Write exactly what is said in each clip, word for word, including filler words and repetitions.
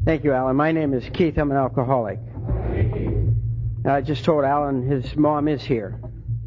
Thank you, Alan. My name is Keith. I'm an alcoholic. I just told Alan his mom is here,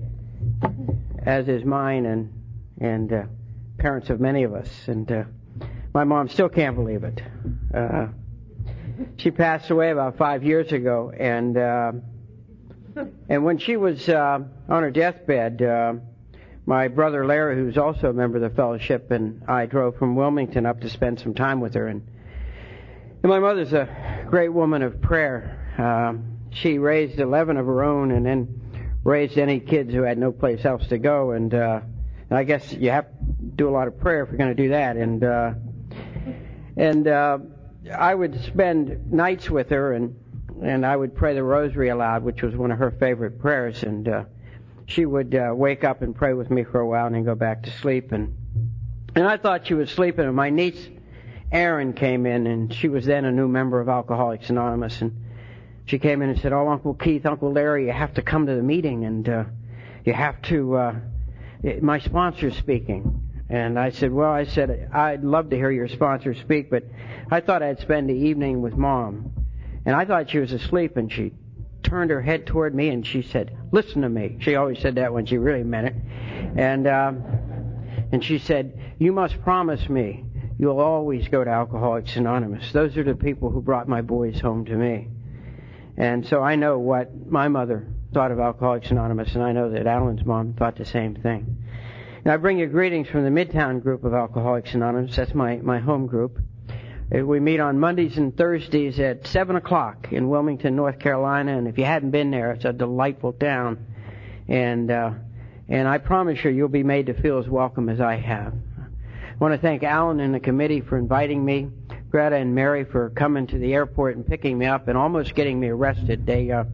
as is mine and and uh, parents of many of us. And uh, my mom still can't believe it. Uh, she passed away about five years ago, and uh, and when she was uh, on her deathbed, uh, my brother Larry, who's also a member of the fellowship, and I drove from Wilmington up to spend some time with her. And, and my mother's a great woman of prayer. Uh, she raised eleven of her own, and then raised any kids who had no place else to go. And, uh, and I guess you have to do a lot of prayer if you're going to do that. And uh, and uh, I would spend nights with her, and and I would pray the rosary aloud, which was one of her favorite prayers. And uh, she would uh, wake up and pray with me for a while, and then go back to sleep. And and I thought she was sleeping, and my niece Erin came in, and she was then a new member of Alcoholics Anonymous, and she came in and said, "Oh, Uncle Keith, Uncle Larry, you have to come to the meeting, and uh, you have to, uh, my sponsor's speaking." And I said, well, I said, I'd love to hear your sponsor speak, but I thought I'd spend the evening with Mom. And I thought she was asleep, and she turned her head toward me, and she said, "Listen to me." She always said that when she really meant it. And, um, and she said, "You must promise me you'll always go to Alcoholics Anonymous. Those are the people who brought my boys home to me." And so I know what my mother thought of Alcoholics Anonymous, and I know that Alan's mom thought the same thing. And I bring you greetings from the Midtown group of Alcoholics Anonymous. That's my, my home group. We meet on Mondays and Thursdays at seven o'clock in Wilmington, North Carolina, and if you hadn't been there, it's a delightful town. And uh, and I promise you, you'll be made to feel as welcome as I have. I want to thank Alan and the committee for inviting me, Greta and Mary for coming to the airport and picking me up and almost getting me arrested. They uh,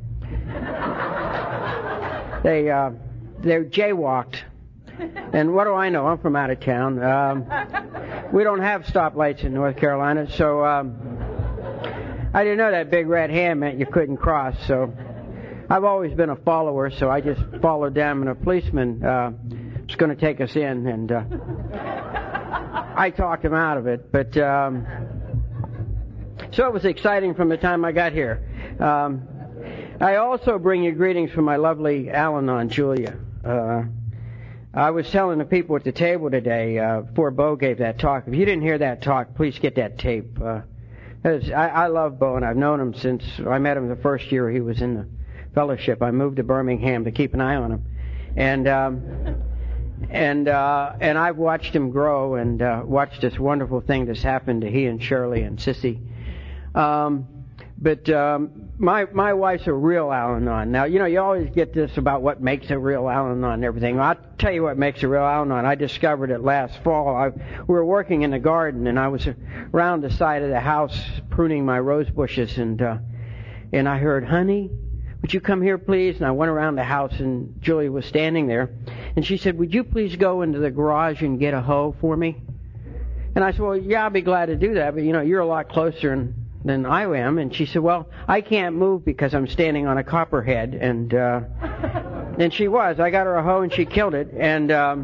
they uh, they jaywalked, and what do I know? I'm from out of town. Um, we don't have stoplights in North Carolina, so um, I didn't know that big red hand meant you couldn't cross. So I've always been a follower, so I just followed them, and a policeman uh, was going to take us in, and uh, I talked him out of it, but. Um, So it was exciting from the time I got here. Um, I also bring you greetings from my lovely Al-Anon, Julia. Uh, I was telling the people at the table today, uh, before Bo gave that talk, if you didn't hear that talk, please get that tape. Uh, I, I love Bo, and I've known him since I met him the first year he was in the fellowship. I moved to Birmingham to keep an eye on him. And... Um, And uh, and I've watched him grow and uh, watched this wonderful thing that's happened to he and Shirley and Sissy. Um, but um, my my wife's a real Al-Anon. Now, you know, you always get this about what makes a real Al-Anon and everything. Well, I'll tell you what makes a real Al-Anon. I discovered it last fall. I, we were working in the garden, and I was around the side of the house pruning my rose bushes, and uh, and I heard, "Honey, would you come here, please?" And I went around the house, and Julie was standing there. And she said, "Would you please go into the garage and get a hoe for me?" And I said, "Well, yeah, I'll be glad to do that, but, you know, you're a lot closer than, than I am." And she said, "Well, I can't move because I'm standing on a copperhead." And uh, and she was. I got her a hoe, and she killed it. And um,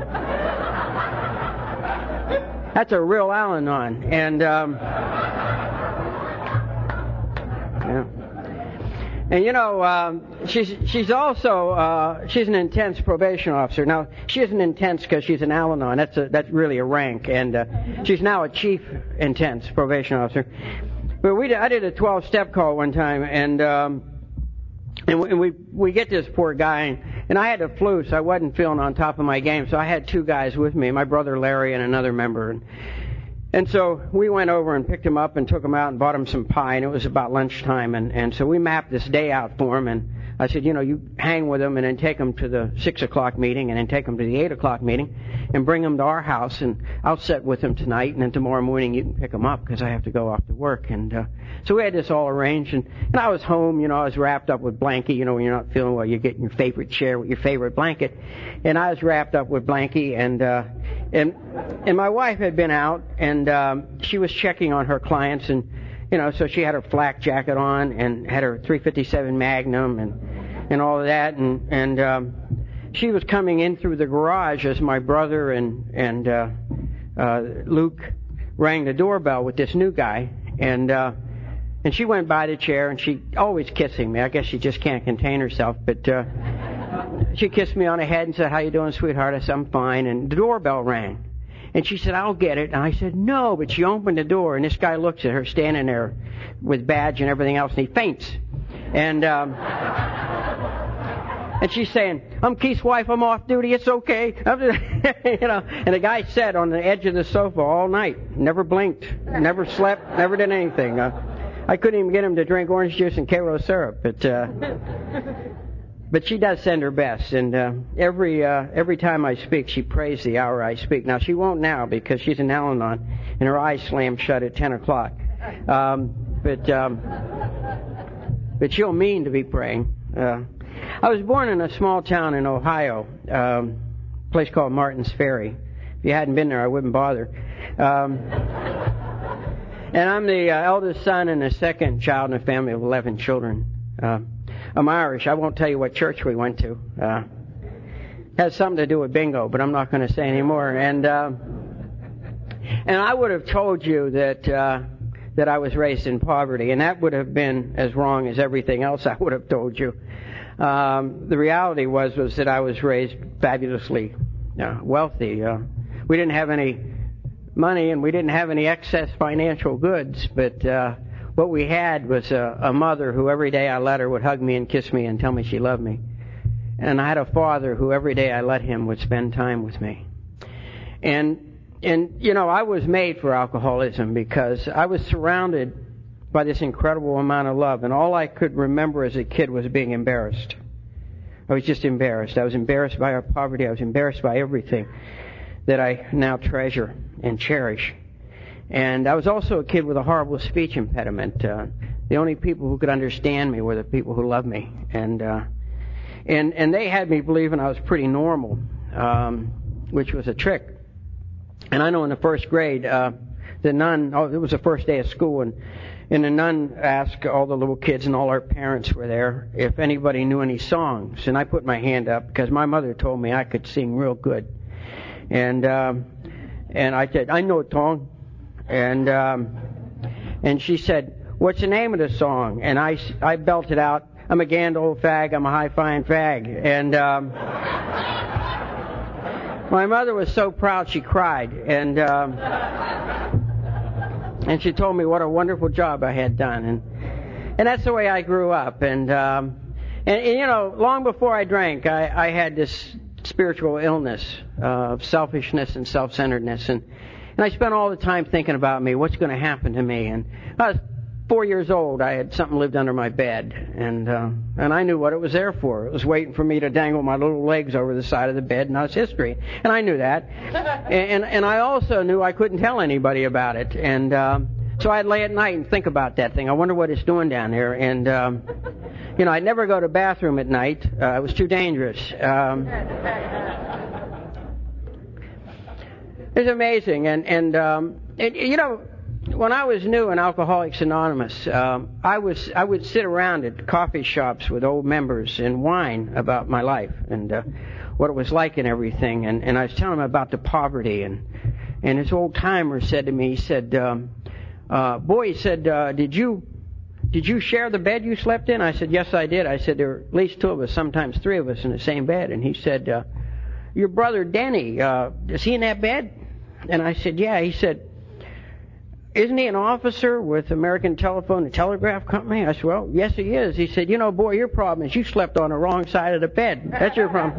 that's a real Al-Anon. And... Um, yeah. And, you know, um, she's she's also, uh, she's an intense probation officer. Now, she isn't intense because she's an Al-Anon. That's a, that's really a rank. And uh, she's now a chief intense probation officer. But we did, I did a twelve-step call one time, and um, and, we, and we we get this poor guy, and, and I had the flu, so I wasn't feeling on top of my game. So I had two guys with me, my brother Larry and another member. And, And so we went over and picked him up and took him out and bought him some pie, and it was about lunchtime. And, and so we mapped this day out for him, and I said, you know, you hang with him and then take him to the six o'clock meeting and then take him to the eight o'clock meeting and bring him to our house, and I'll sit with him tonight, and then tomorrow morning you can pick him up because I have to go off to work. And uh, so we had this all arranged, and, and I was home, you know, I was wrapped up with blankie. You know, when you're not feeling well, you get in your favorite chair with your favorite blanket. And I was wrapped up with blankie, and... Uh, And and my wife had been out, and um, she was checking on her clients, and, you know, so she had her flak jacket on and had her three fifty-seven Magnum and and all of that, and and um, she was coming in through the garage as my brother and and uh, uh, Luke rang the doorbell with this new guy, and uh, And she went by the chair, and she always kissing me. I guess she just can't contain herself. But uh, she kissed me on the head and said, "How you doing, sweetheart?" I said, "I'm fine." And the doorbell rang. And she said, "I'll get it." And I said, "No." But she opened the door, and this guy looks at her standing there with badge and everything else, and he faints. And um, and she's saying, "I'm Keith's wife. I'm off duty. It's okay." I'm just, you know. And the guy sat on the edge of the sofa all night, never blinked, never slept, never did anything. Uh, I couldn't even get him to drink orange juice and Karo syrup, but uh, but she does send her best, and uh, every uh, every time I speak, she prays the hour I speak. Now she won't now because she's in Al-Anon, and her eyes slammed shut at ten o'clock. Um, but um, but she'll mean to be praying. Uh, I was born in a small town in Ohio, um, a place called Martins Ferry. If you hadn't been there, I wouldn't bother. Um, And I'm the uh, eldest son and the second child in a family of eleven children. Uh, I'm Irish. I won't tell you what church we went to. Uh, has something to do with bingo, but I'm not going to say anymore. And uh, and I would have told you that uh, that I was raised in poverty, and that would have been as wrong as everything else I would have told you. Um, the reality was was that I was raised fabulously uh, wealthy. Uh, we didn't have any money, and we didn't have any excess financial goods, but uh, what we had was a, a mother who every day I let her would hug me and kiss me and tell me she loved me. And I had a father who every day I let him would spend time with me. And, and you know, I was made for alcoholism because I was surrounded by this incredible amount of love, and all I could remember as a kid was being embarrassed. I was just embarrassed. I was embarrassed by our poverty. I was embarrassed by everything that I now treasure and cherish. And I was also a kid with a horrible speech impediment. Uh, the only people who could understand me were the people who loved me. And uh, and and they had me believing I was pretty normal, um, which was a trick. And I know in the first grade, uh, the nun, oh, it was the first day of school, and, and the nun asked all the little kids, and all our parents were there, if anybody knew any songs. And I put my hand up because my mother told me I could sing real good. And um, and I said, "I know a song." And um, and she said, "What's the name of the song?" And I, I belted out, "I'm a grand old fag, I'm a high-fine fag." And um, my mother was so proud she cried. And um, and she told me what a wonderful job I had done. And and that's the way I grew up. And um, and, and you know, long before I drank, I, I had this spiritual illness uh, of selfishness and self-centeredness, and and I spent all the time thinking about me, what's going to happen to me. And I was four years old. I had something lived under my bed, and uh, and I knew what it was there for. It was waiting for me to dangle my little legs over the side of the bed, and that's history. And I knew that, and and I also knew I couldn't tell anybody about it. And um, so I'd lay at night and think about that thing. I wonder what it's doing down there. And um, you know, I'd never go to the bathroom at night. Uh, it was too dangerous. Um, it's amazing. And, and, um, and, you know, when I was new in Alcoholics Anonymous, um, I was I would sit around at coffee shops with old members and whine about my life and uh, what it was like and everything. And, and I was telling them about the poverty. And, and this old timer said to me, he said, um, uh, boy, he said, uh, did you... Did you share the bed you slept in? I said, yes, I did. I said, there were at least two of us, sometimes three of us in the same bed. And he said, uh, your brother Denny, uh, is he in that bed? And I said, yeah. He said, isn't he an officer with American Telephone and Telegraph Company? I said, well, yes, he is. He said, you know, boy, your problem is you slept on the wrong side of the bed. That's your problem.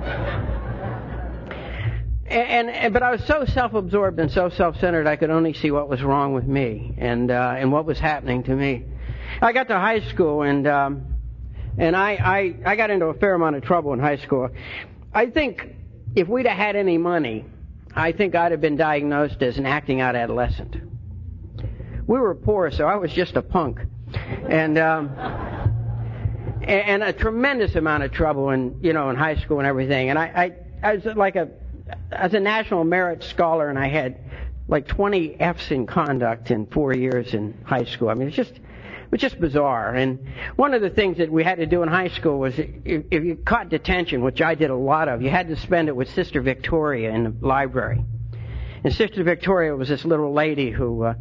And, and but I was so self-absorbed and so self-centered, I could only see what was wrong with me and uh, and what was happening to me. I got to high school, and um, and I, I I got into a fair amount of trouble in high school. I think if we'd have had any money, I think I'd have been diagnosed as an acting out adolescent. We were poor, so I was just a punk, and um, and, and a tremendous amount of trouble in you know in high school and everything. And I I, I was like a I was a national merit scholar, and I had like twenty F's in conduct in four years in high school. I mean, it's just it was just bizarre. And one of the things that we had to do in high school was if, if you caught detention, which I did a lot of, you had to spend it with Sister Victoria in the library. And Sister Victoria was this little lady who uh,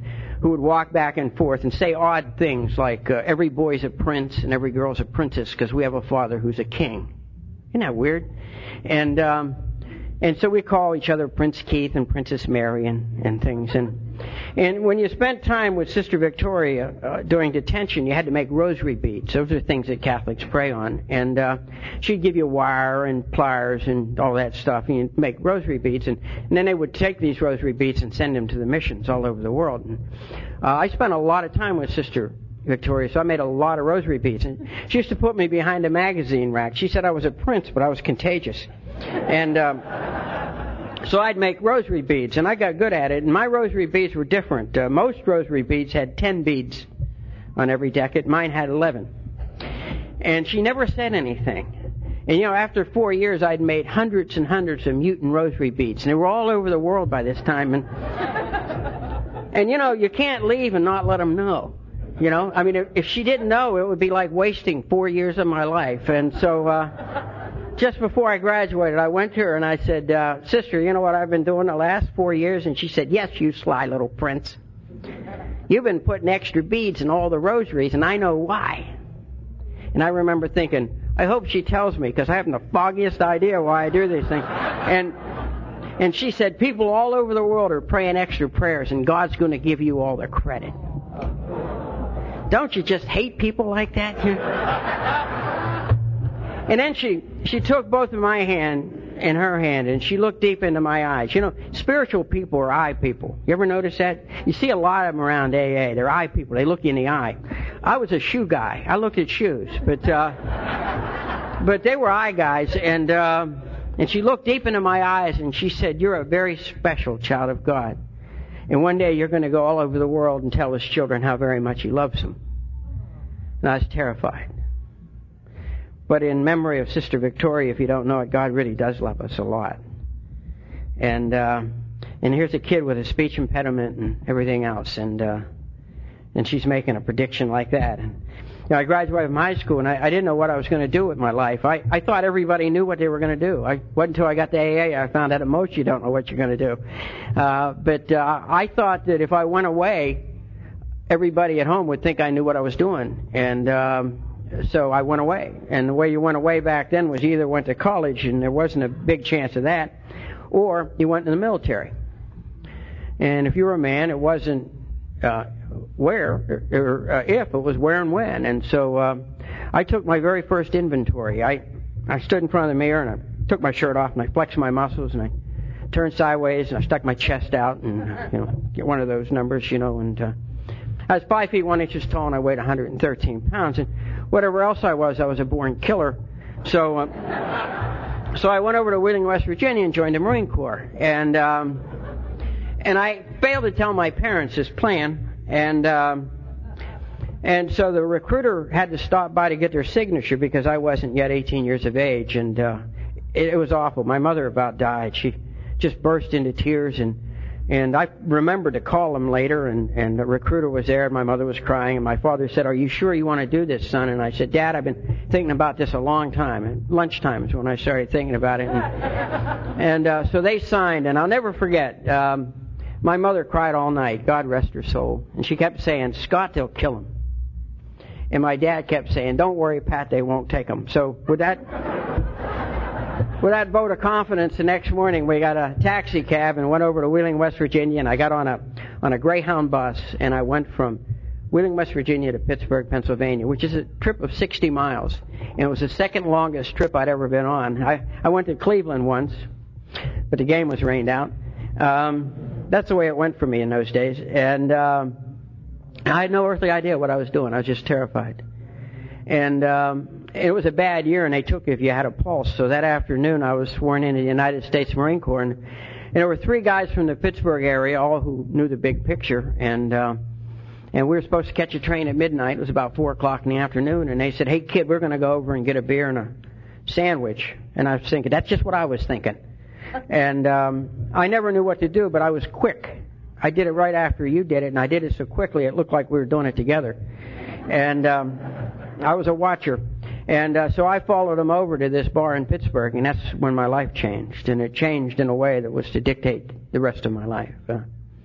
who would walk back and forth and say odd things like, uh, every boy's a prince and every girl's a princess because we have a father who's a king. Isn't that weird? And um, and so we call each other Prince Keith and Princess Mary and, and things. And and when you spent time with Sister Victoria uh, during detention, you had to make rosary beads. Those are things that Catholics pray on. And uh, she'd give you wire and pliers and all that stuff, and you'd make rosary beads. And, and then they would take these rosary beads and send them to the missions all over the world. And uh, I spent a lot of time with Sister Victoria, so I made a lot of rosary beads. And she used to put me behind a magazine rack. She said I was a prince, but I was contagious. And um, so I'd make rosary beads, and I got good at it. And my rosary beads were different. Uh, most rosary beads had ten beads on every decade. Mine had eleven. And she never said anything. And, you know, after four years, I'd made hundreds and hundreds of mutant rosary beads. And they were all over the world by this time. And, and you know, you can't leave and not let them know. You know, I mean, if, if she didn't know, it would be like wasting four years of my life. And so uh, just before I graduated, I went to her and I said, uh, Sister, you know what I've been doing the last four years? And she said, yes, you sly little prince. You've been putting extra beads in all the rosaries, and I know why. And I remember thinking, I hope she tells me, because I haven't the foggiest idea why I do these things. And and she said, people all over the world are praying extra prayers, and God's going to give you all the credit. Don't you just hate people like that? And then she she took both of my hand in her hand, and she looked deep into my eyes. You know, spiritual people are eye people. You ever notice that? You see a lot of them around A A. They're eye people. They look you in the eye. I was a shoe guy. I looked at shoes, but uh, but they were eye guys. And uh, and she looked deep into my eyes, and she said, "You're a very special child of God. And one day you're going to go all over the world and tell his children how very much he loves them." And I was terrified. But in memory of Sister Victoria, if you don't know it, God really does love us a lot. And uh, and here's a kid with a speech impediment and everything else, and uh, and she's making a prediction like that. And you know, I graduated from high school, and I, I didn't know what I was going to do with my life. I, I thought everybody knew what they were going to do. I wasn't until I got to A A I found out at most you don't know what you're going to do. Uh, but uh, I thought that if I went away, everybody at home would think I knew what I was doing. And um, so I went away. And the way you went away back then was you either went to college, and there wasn't a big chance of that, or you went in the military. And if you were a man, it wasn't uh, where or uh, if, it was where and when. And so uh, I took my very first inventory. I, I stood in front of the mirror, and I took my shirt off, and I flexed my muscles, and I turned sideways, and I stuck my chest out, and you know, get one of those numbers, you know, and uh, I was five feet one inches tall, and I weighed one hundred thirteen pounds. And whatever else I was, I was a born killer. So, uh, so I went over to Wheeling, West Virginia, and joined the Marine Corps. And um, and I failed to tell my parents this plan. And um, and so the recruiter had to stop by to get their signature because I wasn't yet eighteen years of age. And uh, it, it was awful. My mother about died. She just burst into tears, and. And I remembered to call him later, and, and the recruiter was there, and my mother was crying, and my father said, "Are you sure you want to do this, son?" And I said, "Dad, I've been thinking about this a long time." And lunchtime is when I started thinking about it. And, and uh, so they signed, and I'll never forget, um, my mother cried all night, God rest her soul. And she kept saying, "Scott, they'll kill him." And my dad kept saying, "Don't worry, Pat, they won't take him." So with that... With that vote of confidence, the next morning we got a taxi cab and went over to Wheeling, West Virginia, and I got on a on a Greyhound bus, and I went from Wheeling, West Virginia to Pittsburgh, Pennsylvania, which is a trip of sixty miles, and it was the second longest trip I'd ever been on. I, I went to Cleveland once, but the game was rained out. Um, that's the way it went for me in those days, and um, I had no earthly idea what I was doing. I was just terrified. And um, it was a bad year, and they took if you had a pulse. So that afternoon, I was sworn into the United States Marine Corps, and, and there were three guys from the Pittsburgh area, all who knew the big picture, and uh, and we were supposed to catch a train at midnight. It was about four o'clock in the afternoon, and they said, "Hey, kid, we're going to go over and get a beer and a sandwich." And I was thinking, that's just what I was thinking. And um, I never knew what to do, but I was quick. I did it right after you did it, and I did it so quickly it looked like we were doing it together. And um, I was a watcher. And uh, so I followed him over to this bar in Pittsburgh, and that's when my life changed. And it changed in a way that was to dictate the rest of my life. Uh,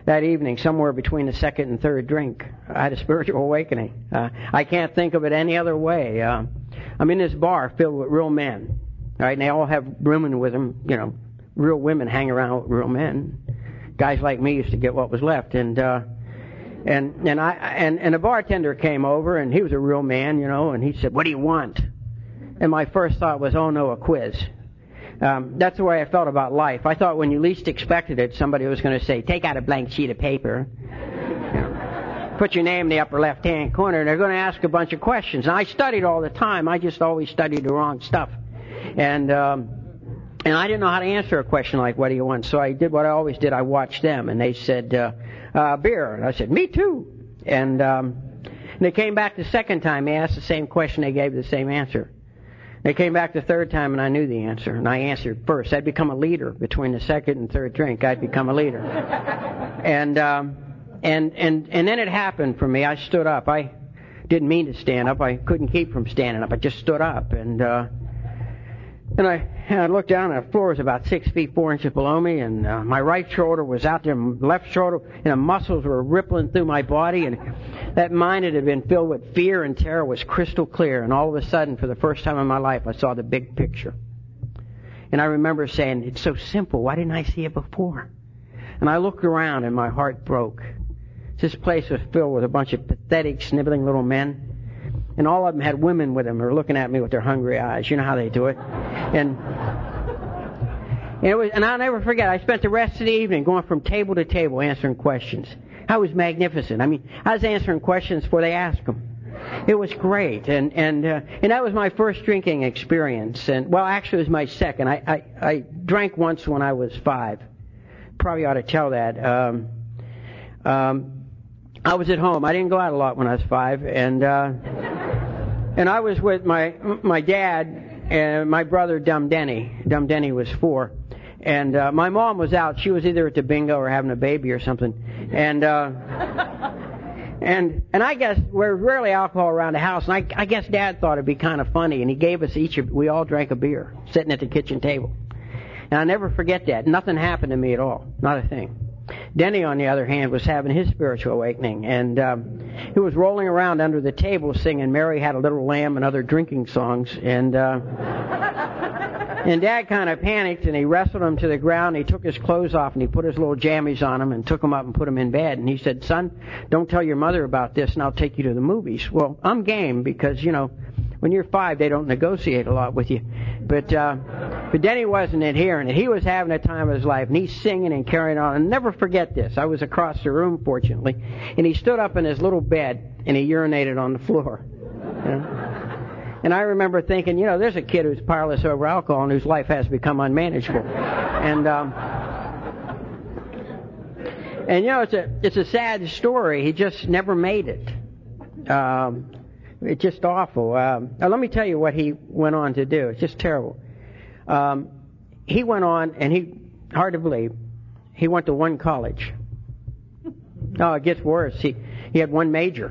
that evening, somewhere between the second and third drink, I had a spiritual awakening. Uh, I can't think of it any other way. Uh, I'm in this bar filled with real men, right? And they all have women with them, you know, real women hang around with real men. Guys like me used to get what was left, and uh, and and I and and a bartender came over, and he was a real man, you know, and he said, "What do you want?" And my first thought was, "Oh no, a quiz." Um, that's the way I felt about life. I thought when you least expected it, somebody was going to say, "Take out a blank sheet of paper, you know, put your name in the upper left-hand corner," and they're going to ask a bunch of questions. And I studied all the time. I just always studied the wrong stuff, and um, and I didn't know how to answer a question like, "What do you want?" So I did what I always did. I watched them, and they said, uh, uh, "Beer," and I said, "Me too." And, um, and they came back the second time. They asked the same question. They gave the same answer. They came back the third time, and I knew the answer, and I answered first. I'd become a leader between the second and third drink. I'd become a leader. and um, and and and then it happened for me. I stood up. I didn't mean to stand up. I couldn't keep from standing up. I just stood up, and uh, and I, and I looked down, and the floor was about six feet four inches below me, and uh, my right shoulder was out there, left shoulder, and the muscles were rippling through my body, and that mind that had been filled with fear and terror was crystal clear, and all of a sudden, for the first time in my life, I saw the big picture. And I remember saying, "It's so simple. Why didn't I see it before?" And I looked around, and my heart broke. This place was filled with a bunch of pathetic, sniveling little men, and all of them had women with them who were looking at me with their hungry eyes. You know how they do it. And, and, it was, and I'll never forget, I spent the rest of the evening going from table to table answering questions. I was magnificent. I mean, I was answering questions before they asked them. It was great, and and uh, and that was my first drinking experience. And well, actually, it was my second. I I, I drank once when I was five. Probably ought to tell that. Um, um, I was at home. I didn't go out a lot when I was five, and uh, and I was with my my dad and my brother, Dumb Denny. Dumb Denny was four. And uh, my mom was out. She was either at the bingo or having a baby or something. And uh, and and I guess we're rarely alcohol around the house. And I, I guess Dad thought it'd be kind of funny, and he gave us each. A, we all drank a beer sitting at the kitchen table. And I'll never forget that. Nothing happened to me at all. Not a thing. Denny, on the other hand, was having his spiritual awakening, and um, he was rolling around under the table singing "Mary Had a Little Lamb" and other drinking songs. And uh, and Dad kind of panicked, and he wrestled him to the ground. And he took his clothes off, and he put his little jammies on him, and took him up and put him in bed. And he said, "Son, don't tell your mother about this, and I'll take you to the movies." Well, I'm game because you know, when you're five, they don't negotiate a lot with you. But uh, but Denny wasn't adhering. He was having a time of his life, and he's singing and carrying on. And never forget this. I was across the room, fortunately, and he stood up in his little bed, and he urinated on the floor. You know? And I remember thinking, you know, there's a kid who's powerless over alcohol and whose life has become unmanageable. And um, and you know, it's a it's a sad story. He just never made it. Um, It's just awful. Um, now let me tell you what he went on to do. It's just terrible. Um, he went on, and he, hard to believe, he went to one college. Oh, it gets worse. He he had one major.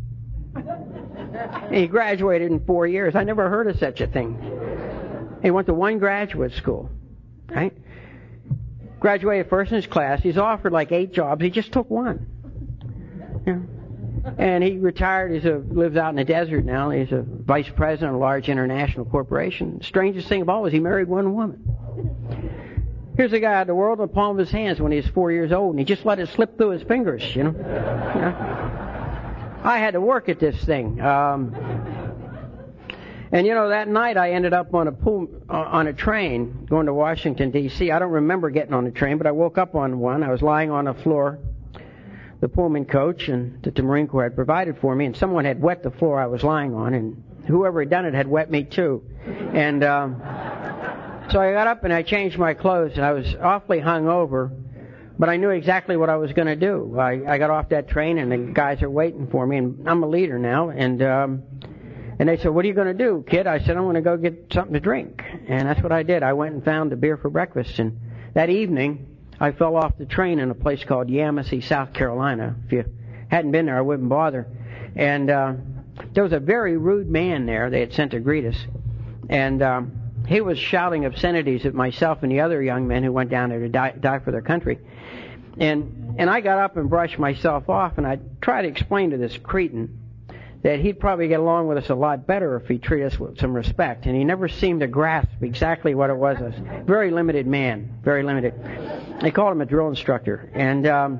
He graduated in four years. I never heard of such a thing. He went to one graduate school, right? Graduated first in his class. He's offered like eight jobs. He just took one. Yeah. And he retired. He lives out in the desert now. He's a vice president of a large international corporation. Strangest thing of all is he married one woman. Here's a guy had the world in the palm of his hands when he was four years old, and he just let it slip through his fingers, you know. You know? I had to work at this thing. Um, and, you know, that night I ended up on a pool, uh, on a train going to Washington, D C I don't remember getting on the train, but I woke up on one. I was lying on the floor, the Pullman coach and that the Marine Corps had provided for me, and someone had wet the floor I was lying on, and whoever had done it had wet me too. And um, so I got up and I changed my clothes, and I was awfully hungover, but I knew exactly what I was going to do. I, I got off that train, and the guys are waiting for me, and I'm a leader now, and um, and they said, "What are you going to do, kid?" I said, "I'm going to go get something to drink." And that's what I did. I went and found a beer for breakfast, and that evening I fell off the train in a place called Yamasee, South Carolina. If you hadn't been there, I wouldn't bother. And uh, there was a very rude man there they had sent to greet us. And um, he was shouting obscenities at myself and the other young men who went down there to die, die for their country. And and I got up and brushed myself off, and I tried to explain to this cretin that he'd probably get along with us a lot better if he treated us with some respect. And he never seemed to grasp exactly what it was. A very limited man, very limited. They called him a drill instructor. And um,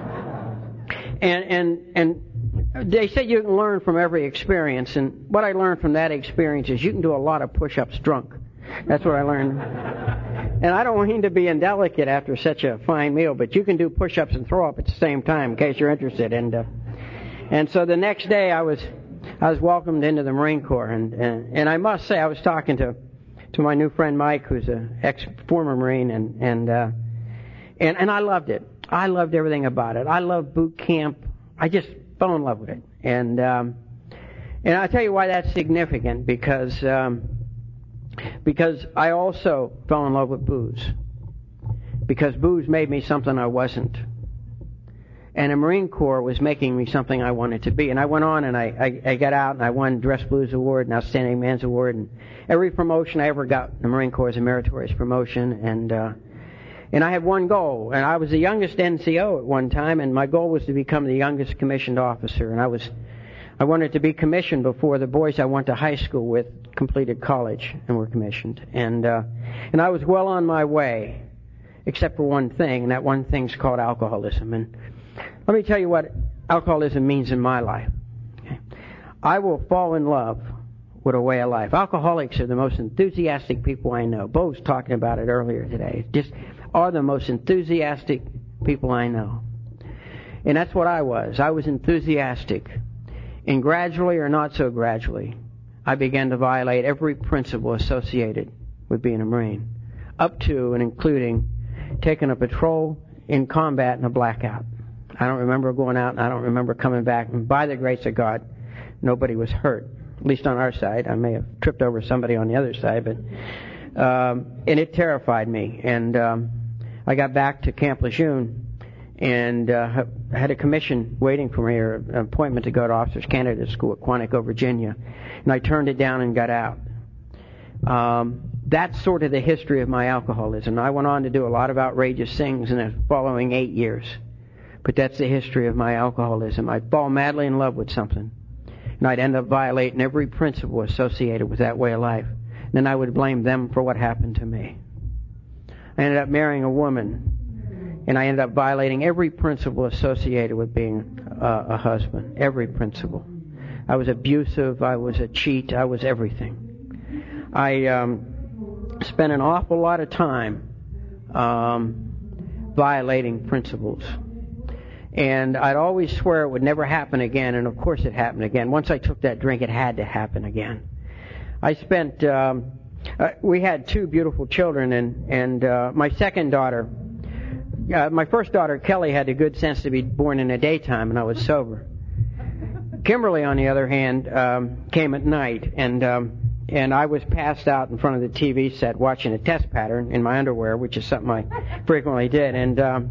and and and they said you can learn from every experience. And what I learned from that experience is you can do a lot of push-ups drunk. That's what I learned. And I don't mean to be indelicate after such a fine meal, but you can do push-ups and throw up at the same time, in case you're interested. And uh, and so the next day I was I was welcomed into the Marine Corps, and and, and I must say I was talking to to my new friend Mike, who's an ex former Marine, and and uh, and and I loved it. I loved everything about it. I loved boot camp. I just fell in love with it, and um, and I'll tell you why that's significant, because. Um, Because I also fell in love with booze. Because booze made me something I wasn't. And the Marine Corps was making me something I wanted to be. And I went on and I, I, I got out and I won Dress Blues Award and Outstanding Man's Award. And every promotion I ever got in the Marine Corps is a meritorious promotion. And uh, and I had one goal. And I was the youngest N C O at one time. And my goal was to become the youngest commissioned officer. And I was... I wanted to be commissioned before the boys I went to high school with completed college and were commissioned. And uh, and I was well on my way, except for one thing, and that one thing's called alcoholism. And let me tell you what alcoholism means in my life. Okay? I will fall in love with a way of life. Alcoholics are the most enthusiastic people I know. Bo was talking about it earlier today. Just are the most enthusiastic people I know. And that's what I was. I was enthusiastic. And gradually, or not so gradually, I began to violate every principle associated with being a Marine, up to and including taking a patrol in combat in a blackout. I don't remember going out, and I don't remember coming back. And by the grace of God, nobody was hurt, at least on our side. I may have tripped over somebody on the other side, but um, and it terrified me. And um, I got back to Camp Lejeune. And uh, I had a commission waiting for me, or an appointment to go to Officers Candidate School at Quantico, Virginia. And I turned it down and got out. Um, that's sort of the history of my alcoholism. I went on to do a lot of outrageous things in the following eight years. But that's the history of my alcoholism. I'd fall madly in love with something. And I'd end up violating every principle associated with that way of life. And then I would blame them for what happened to me. I ended up marrying a woman. And I ended up violating every principle associated with being uh, a husband. Every principle. I was abusive. I was a cheat. I was everything. I um, spent an awful lot of time um, violating principles. And I'd always swear it would never happen again. And of course it happened again. Once I took that drink, it had to happen again. I spent... Um, uh, we had two beautiful children. And, and uh, my second daughter... Uh, my first daughter, Kelly, had the good sense to be born in the daytime, and I was sober. Kimberly, on the other hand, um, came at night, and um, and I was passed out in front of the T V set watching a test pattern in my underwear, which is something I frequently did. And um,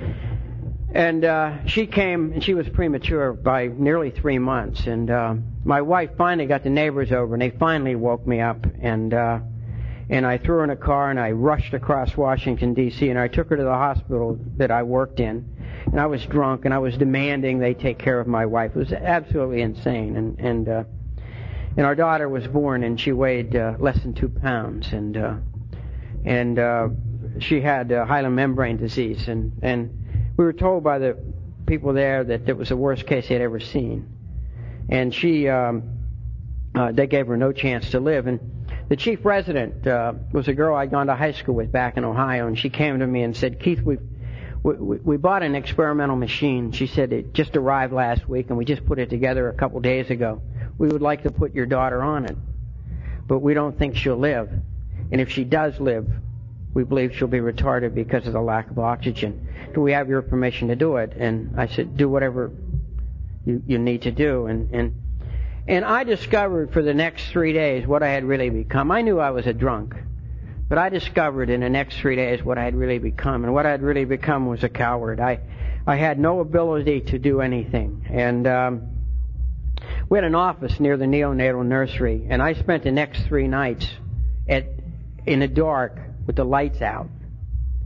and uh, she came, and she was premature by nearly three months. And uh, my wife finally got the neighbors over, and they finally woke me up, and. Uh, And I threw her in a car, and I rushed across Washington, D C, and I took her to the hospital that I worked in. And I was drunk, and I was demanding they take care of my wife. It was absolutely insane. And and uh, and our daughter was born, and she weighed uh, less than two pounds, and uh, and uh, she had uh, hyaline membrane disease. And and we were told by the people there that it was the worst case they had ever seen. And she, um, uh, they gave her no chance to live. And the chief resident uh, was a girl I'd gone to high school with back in Ohio, and she came to me and said, Keith, we've, we we bought an experimental machine. She said it just arrived last week, and we just put it together a couple days ago. We would like to put your daughter on it, but we don't think she'll live. And if she does live, we believe she'll be retarded because of the lack of oxygen. Do we have your permission to do it? And I said, do whatever you, you need to do. And, and And I discovered for the next three days what I had really become. I knew I was a drunk, but I discovered in the next three days what I had really become. And what I had really become was a coward. I, I had no ability to do anything. And um, we had an office near the neonatal nursery, and I spent the next three nights at in the dark with the lights out,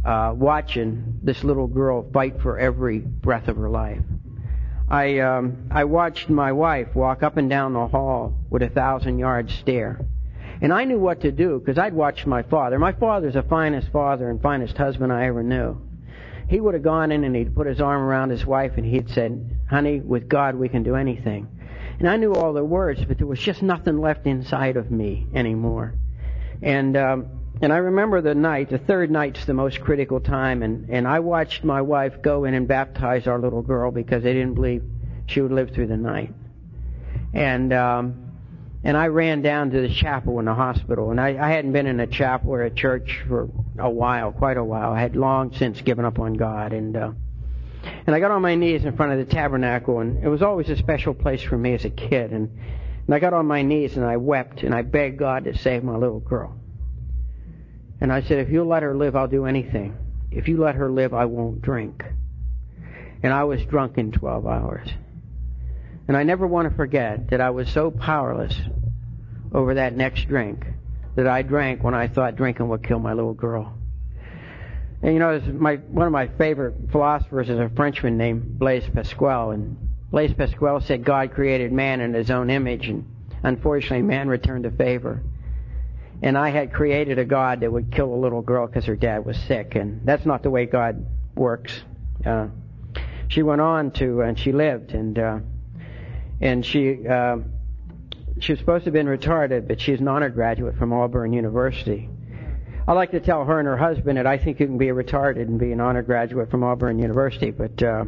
uh, watching this little girl fight for every breath of her life. I um, I watched my wife walk up and down the hall with a thousand-yard stare. And I knew what to do because I'd watched my father. My father's the finest father and finest husband I ever knew. He would have gone in and he'd put his arm around his wife and he'd said, "Honey, with God we can do anything." And I knew all the words, but there was just nothing left inside of me anymore. And um, and I remember the night, the third night's the most critical time, and, and I watched my wife go in and baptize our little girl because they didn't believe she would live through the night. And um, and I ran down to the chapel in the hospital, and I, I hadn't been in a chapel or a church for a while, quite a while. I had long since given up on God, and uh, and I got on my knees in front of the tabernacle, and it was always a special place for me as a kid. And, and I got on my knees and I wept and I begged God to save my little girl. And I said, "If you'll let her live, I'll do anything. If you let her live, I won't drink." And I was drunk in twelve hours. And I never want to forget that I was so powerless over that next drink that I drank when I thought drinking would kill my little girl. And you know, my, one of my favorite philosophers is a Frenchman named Blaise Pascal. And Blaise Pascal said God created man in his own image, and unfortunately man returned the favor. And I had created a God that would kill a little girl because her dad was sick, and that's not the way God works. Uh, she went on to, and she lived, and uh, and she uh, she was supposed to have been retarded, but she's an honor graduate from Auburn University. I like to tell her and her husband that I think you can be retarded and be an honor graduate from Auburn University, but uh,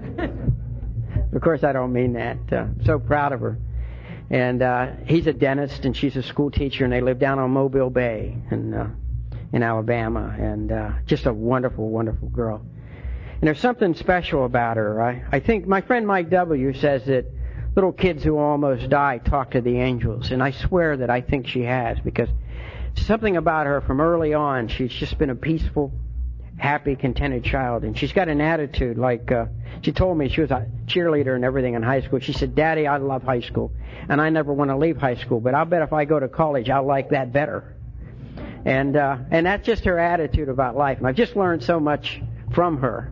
of course I don't mean that. Uh, I'm so proud of her. And uh, he's a dentist and she's a school teacher, and they live down on Mobile Bay in, uh, in Alabama, and uh, just a wonderful, wonderful girl. And there's something special about her. I, I think my friend Mike W. says that little kids who almost die talk to the angels, and I swear that I think she has, because something about her from early on, she's just been a peaceful, happy, contented child. And she's got an attitude like, uh, she told me she was a cheerleader and everything in high school. She said, "Daddy, I love high school, and I never want to leave high school, but I'll bet if I go to college, I'll like that better." And uh, and that's just her attitude about life. And I've just learned so much from her.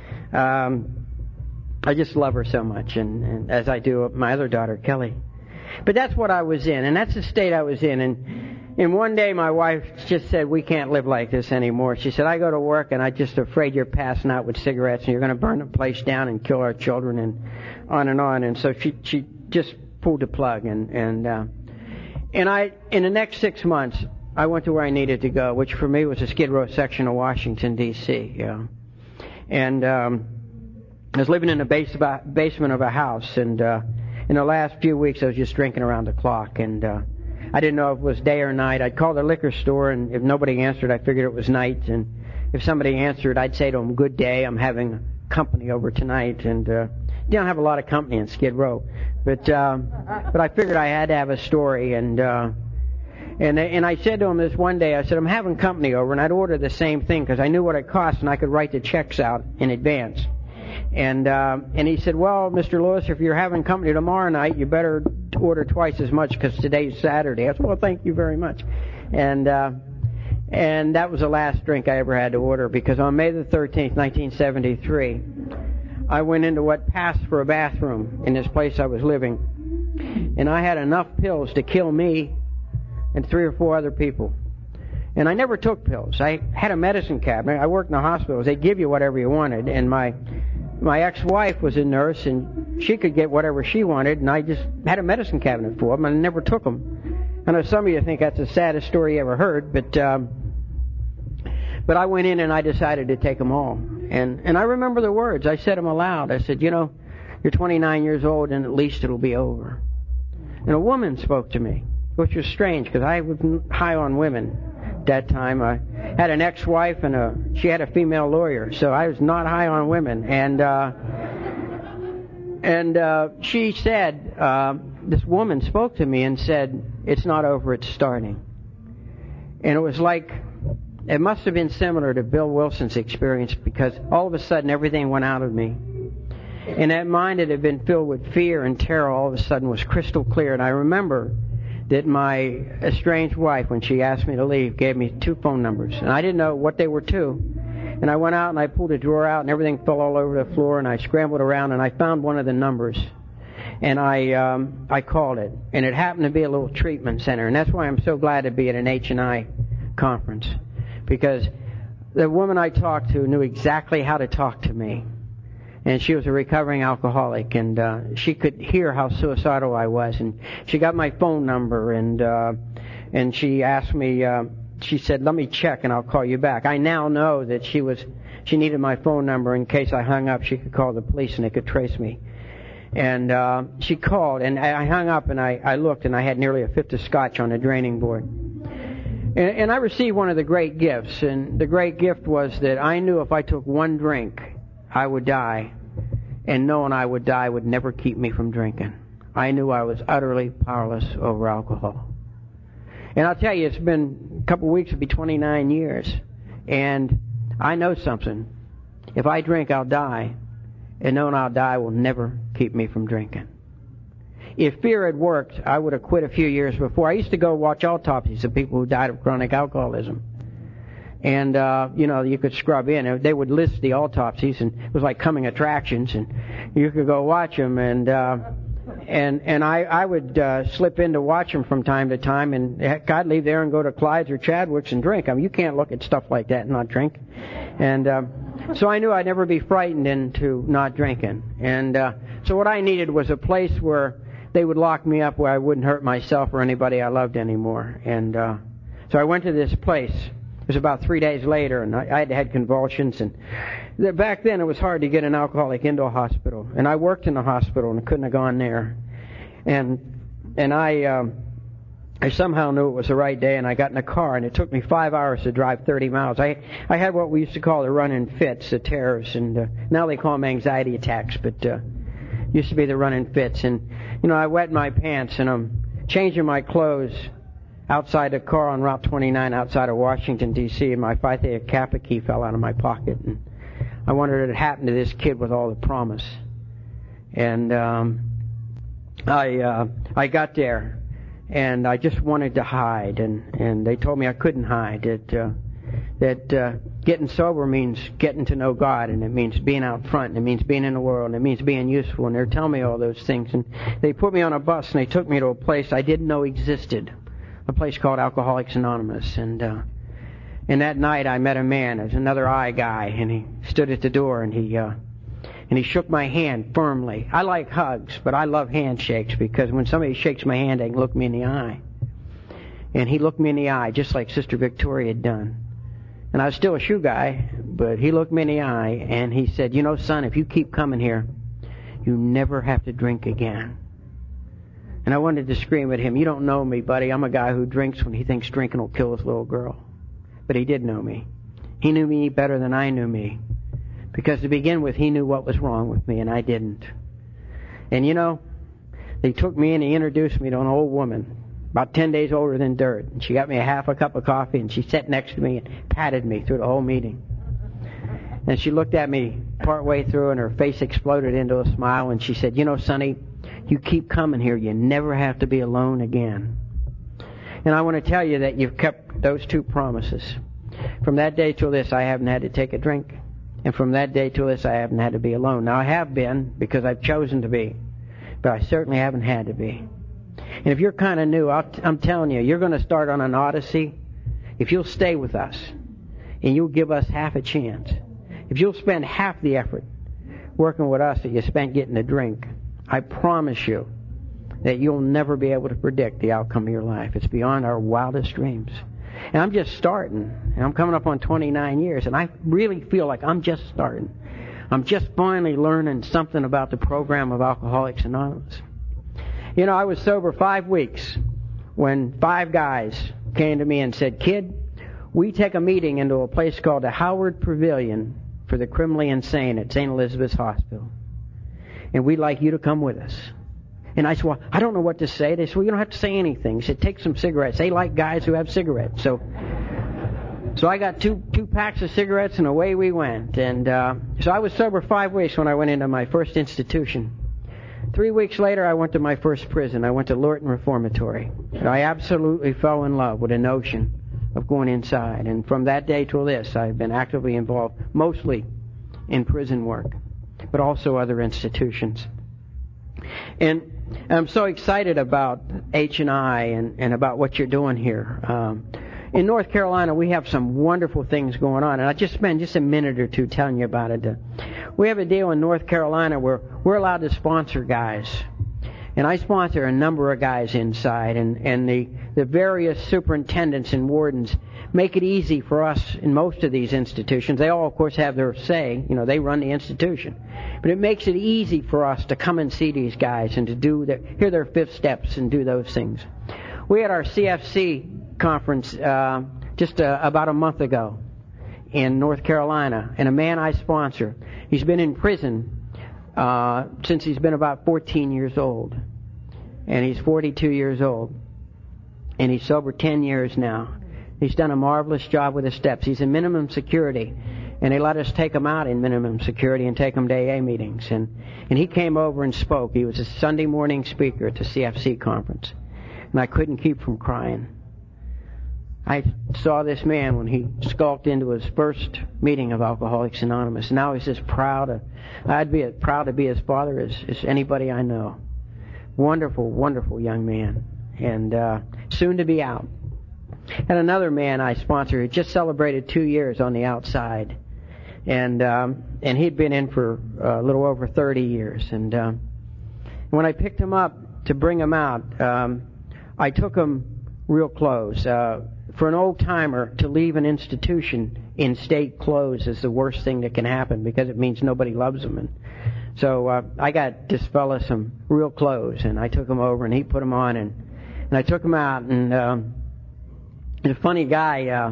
Um, I just love her so much, and, and as I do my other daughter, Kelly. But that's what I was in, and that's the state I was in. And And one day my wife just said, "We can't live like this anymore." She said, "I go to work and I'm just afraid you're passing out with cigarettes and you're going to burn the place down and kill our children," and on and on. And so she she just pulled the plug. And and uh, and I in the next six months I went to where I needed to go, which for me was the Skid Row section of Washington D C. Yeah, and um, I was living in the base about, basement of a house, and uh, in the last few weeks I was just drinking around the clock, and uh, I didn't know if it was day or night. I'd call the liquor store, and if nobody answered, I figured it was night. And if somebody answered, I'd say to them, "Good day, I'm having company over tonight." And uh, you don't have a lot of company in Skid Row, but uh, but I figured I had to have a story. And uh, and and I said to him this one day, I said, "I'm having company over," and I'd order the same thing because I knew what it cost, and I could write the checks out in advance. And uh, and he said, "Well, Mister Lewis, if you're having company tomorrow night, you better order twice as much because today's Saturday." I said, "Well, thank you very much." And uh, and that was the last drink I ever had to order, because on May the thirteenth, nineteen seventy-three, I went into what passed for a bathroom in this place I was living, and I had enough pills to kill me and three or four other people. And I never took pills. I had a medicine cabinet. I worked in the hospitals. They give you whatever you wanted, and my My ex-wife was a nurse, and she could get whatever she wanted, and I just had a medicine cabinet for them, and I never took them. I know some of you think that's the saddest story you ever heard, but um, but I went in and I decided to take them all. And, and I remember the words. I said them aloud. I said, "You know, you're twenty-nine years old, and at least it'll be over." And a woman spoke to me, which was strange, because I was high on women at that time. I had an ex-wife, and a, she had a female lawyer, so I was not high on women. And uh, and uh, she said, uh, this woman spoke to me and said, "It's not over, it's starting." And it was like, it must have been similar to Bill Wilson's experience, because all of a sudden everything went out of me. And that mind that had been filled with fear and terror all of a sudden was crystal clear. And I remember that my estranged wife, when she asked me to leave, gave me two phone numbers. And I didn't know what they were to. And I went out and I pulled a drawer out and everything fell all over the floor, and I scrambled around and I found one of the numbers. And I um, I called it. And it happened to be a little treatment center. And that's why I'm so glad to be at an H and I conference. Because the woman I talked to knew exactly how to talk to me. And she was a recovering alcoholic, and uh, she could hear how suicidal I was. And she got my phone number, and uh, and she asked me, uh, she said, let me check and I'll call you back. I now know that she was, she needed my phone number in case I hung up, she could call the police and they could trace me. And uh, she called, and I hung up, and I, I looked, and I had nearly a fifth of scotch on the draining board. And, and I received one of the great gifts, and the great gift was that I knew if I took one drink, I would die, and knowing I would die would never keep me from drinking. I knew I was utterly powerless over alcohol. And I'll tell you, it's been a couple of weeks, it'll be twenty-nine years, and I know something. If I drink, I'll die, and knowing I'll die will never keep me from drinking. If fear had worked, I would have quit a few years before. I used to go watch autopsies of people who died of chronic alcoholism. And, uh, you know, you could scrub in. They would list the autopsies, and it was like coming attractions, and you could go watch them. And uh, and and I, I would uh, slip in to watch them from time to time, and heck, I'd leave there and go to Clyde's or Chadwick's and drink. I mean, you can't look at stuff like that and not drink. And uh, so I knew I'd never be frightened into not drinking. And uh, so what I needed was a place where they would lock me up where I wouldn't hurt myself or anybody I loved anymore. And uh, so I went to this place. It was about three days later, and I, I had had convulsions. And back then, it was hard to get an alcoholic into a hospital. And I worked in a hospital and couldn't have gone there. And and I um, I somehow knew it was the right day, and I got in a car, and it took me five hours to drive thirty miles. I I had what we used to call the running fits, the terrors, and uh, now they call them anxiety attacks, but uh, used to be the running fits. And you know, I wet my pants, and I'm changing my clothes outside the car on Route twenty-nine outside of Washington, D C, and my Phi Theta Kappa key fell out of my pocket. And I wondered what had happened to this kid with all the promise. And um, I uh, I got there, and I just wanted to hide, and, and they told me I couldn't hide. That, uh, that uh, getting sober means getting to know God, and it means being out front, and it means being in the world, and it means being useful, and they're telling me all those things. And they put me on a bus, and they took me to a place I didn't know existed. A place called Alcoholics Anonymous, and uh, and that night I met a man. There's another I guy, and he stood at the door, and he uh, and he shook my hand firmly. I like hugs, but I love handshakes because when somebody shakes my hand, they can look me in the eye. And he looked me in the eye, just like Sister Victoria had done. And I was still a shoe guy, but he looked me in the eye, and he said, "You know, son, if you keep coming here, you never have to drink again." And I wanted to scream at him, "You don't know me, buddy. I'm a guy who drinks when he thinks drinking will kill his little girl." But he did know me. He knew me better than I knew me. Because to begin with, he knew what was wrong with me, and I didn't. And you know, they took me and he introduced me to an old woman, about ten days older than dirt. And she got me a half a cup of coffee, and she sat next to me and patted me through the whole meeting. And she looked at me partway through, and her face exploded into a smile, and she said, "You know, Sonny, you keep coming here, you never have to be alone again." And I want to tell you that you've kept those two promises. From that day till this, I haven't had to take a drink. And from that day till this, I haven't had to be alone. Now, I have been because I've chosen to be. But I certainly haven't had to be. And if you're kind of new, I'll t- I'm telling you, you're going to start on an odyssey. If you'll stay with us, and you'll give us half a chance. If you'll spend half the effort working with us that you spent getting a drink, I promise you that you'll never be able to predict the outcome of your life. It's beyond our wildest dreams. And I'm just starting, and I'm coming up on twenty-nine years, and I really feel like I'm just starting. I'm just finally learning something about the program of Alcoholics Anonymous. You know, I was sober five weeks when five guys came to me and said, "Kid, we take a meeting into a place called the Howard Pavilion for the criminally insane at Saint Elizabeth's Hospital. And we'd like you to come with us." And I said, "Well, I don't know what to say." They said, "Well, you don't have to say anything." They said, "Take some cigarettes." They like guys who have cigarettes. So so I got two two packs of cigarettes, and away we went. And uh, so I was sober five weeks when I went into my first institution. Three weeks later, I went to my first prison. I went to Lorton Reformatory. And I absolutely fell in love with the notion of going inside. And from that day till this, I've been actively involved, mostly in prison work, but also other institutions. And I'm so excited about H and I and, and about what you're doing here. Um, in North Carolina, we have some wonderful things going on, and I just spend just a minute or two telling you about it. Uh, we have a deal in North Carolina where we're allowed to sponsor guys. And I sponsor a number of guys inside, and, and the, the various superintendents and wardens make it easy for us in most of these institutions. They all, of course, have their say. You know, they run the institution. But it makes it easy for us to come and see these guys and to do their, hear their fifth steps and do those things. We had our C F C conference uh, just uh, about a month ago in North Carolina, and a man I sponsor, he's been in prison Uh, since he's been about fourteen years old. And he's forty-two years old. And he's sober ten years now. He's done a marvelous job with his steps. He's in minimum security. And they let us take him out in minimum security and take him to A A meetings. And, and he came over and spoke. He was a Sunday morning speaker at the C F C conference. And I couldn't keep from crying. I saw this man when he skulked into his first meeting of Alcoholics Anonymous. Now he's as proud of, I'd be as proud to be his father as, as anybody I know. Wonderful, wonderful young man. And uh, soon to be out. And another man I sponsor who just celebrated two years on the outside. And um, and he'd been in for a little over thirty years. And um, when I picked him up to bring him out, um, I took him real close. Uh, For an old-timer to leave an institution in state clothes is the worst thing that can happen because it means nobody loves them. And so uh, I got this fella some real clothes, and I took him over, and he put them on, and, and I took him out. And um, he's a funny guy. Uh,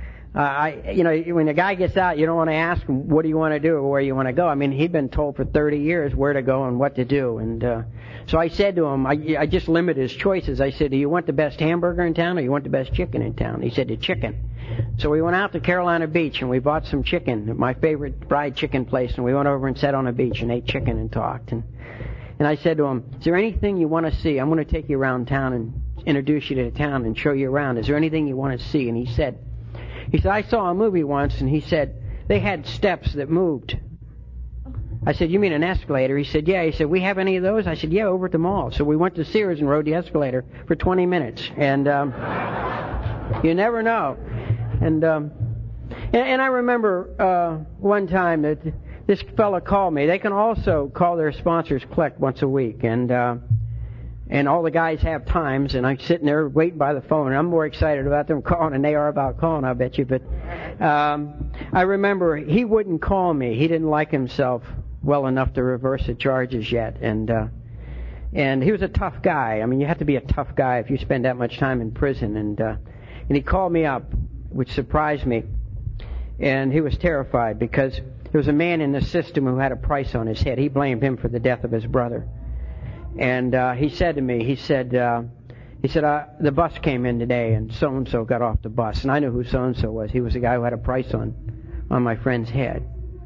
I, you know, when a guy gets out, you don't want to ask him, what do you want to do or where you want to go? I mean, he'd been told for thirty years where to go and what to do. And uh, so I said to him, I, I just limited his choices. I said, do you want the best hamburger in town or you want the best chicken in town? He said, the chicken. So we went out to Carolina Beach and we bought some chicken at my favorite fried chicken place. And we went over and sat on the beach and ate chicken and talked. And, and I said to him, is there anything you want to see? I'm going to take you around town and introduce you to the town and show you around. Is there anything you want to see? And he said, He said, I saw a movie once, and he said, they had steps that moved. I said, you mean an escalator? He said, yeah. He said, we have any of those? I said, yeah, over at the mall. So we went to Sears and rode the escalator for twenty minutes. And um, you never know. And, um, and and I remember uh, one time that this fella called me. They can also call their sponsors collect once a week. And uh, and all the guys have times, and I'm sitting there waiting by the phone, and I'm more excited about them calling than they are about calling, I bet you. But um, I remember he wouldn't call me. He didn't like himself well enough to reverse the charges yet. And uh, and he was a tough guy. I mean, you have to be a tough guy if you spend that much time in prison. And uh, and he called me up, which surprised me. And he was terrified because there was a man in the system who had a price on his head. He blamed him for the death of his brother. And uh, he said to me, he said, uh, he said, uh, the bus came in today, and so-and-so got off the bus. And I knew who so-and-so was. He was the guy who had a price on, on my friend's head.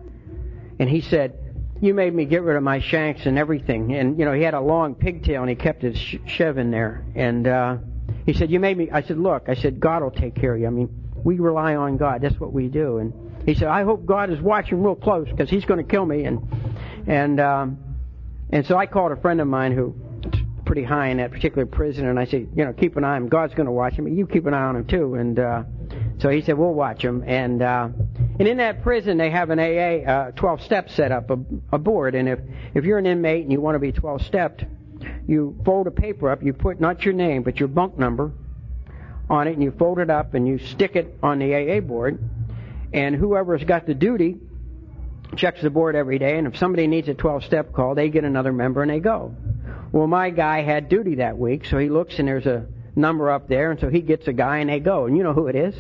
And he said, you made me get rid of my shanks and everything. And, you know, he had a long pigtail, and he kept his sh- chev in there. And uh, he said, you made me, I said, look, I said, God will take care of you. I mean, we rely on God. That's what we do. And he said, I hope God is watching real close because he's going to kill me. And, and, um, And so I called a friend of mine who's pretty high in that particular prison, and I said, you know, keep an eye on him. God's going to watch him. You keep an eye on him, too. And uh, so he said, we'll watch him. And uh, and in that prison, they have an A A uh, twelve-step set up, a, a board. And if, if you're an inmate and you want to be twelve-stepped, you fold a paper up. You put not your name, but your bunk number on it, and you fold it up, and you stick it on the A A board. And whoever's got the duty checks the board every day, and if somebody needs a twelve-step call, they get another member and they go. Well, my guy had duty that week, so he looks and there's a number up there, and so he gets a guy and they go. And you know who it is?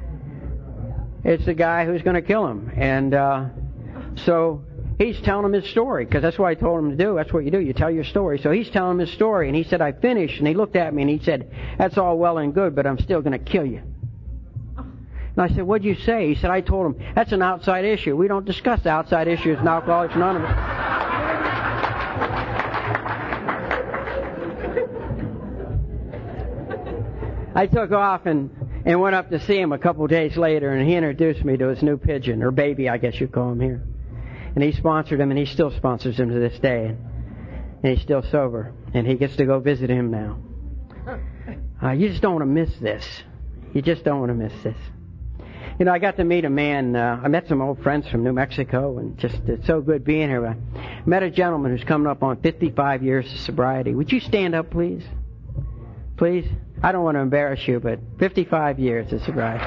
It's the guy who's going to kill him. And uh, so he's telling him his story, because that's what I told him to do. That's what you do. You tell your story. So he's telling him his story, and he said, I finished. And he looked at me and he said, that's all well and good, but I'm still going to kill you. And I said, what'd you say? He said, I told him, that's an outside issue. We don't discuss outside issues in Alcoholics Anonymous. I took off, and and went up to see him a couple of days later, and he introduced me to his new pigeon, or baby, I guess you'd call him here. And he sponsored him, and he still sponsors him to this day. And, and he's still sober, and he gets to go visit him now. Uh, you just don't want to miss this. You just don't want to miss this. You know, I got to meet a man. Uh, I met some old friends from New Mexico, and just it's so good being here. I met a gentleman who's coming up on fifty-five years of sobriety. Would you stand up, please? Please? I don't want to embarrass you, but fifty-five years of sobriety.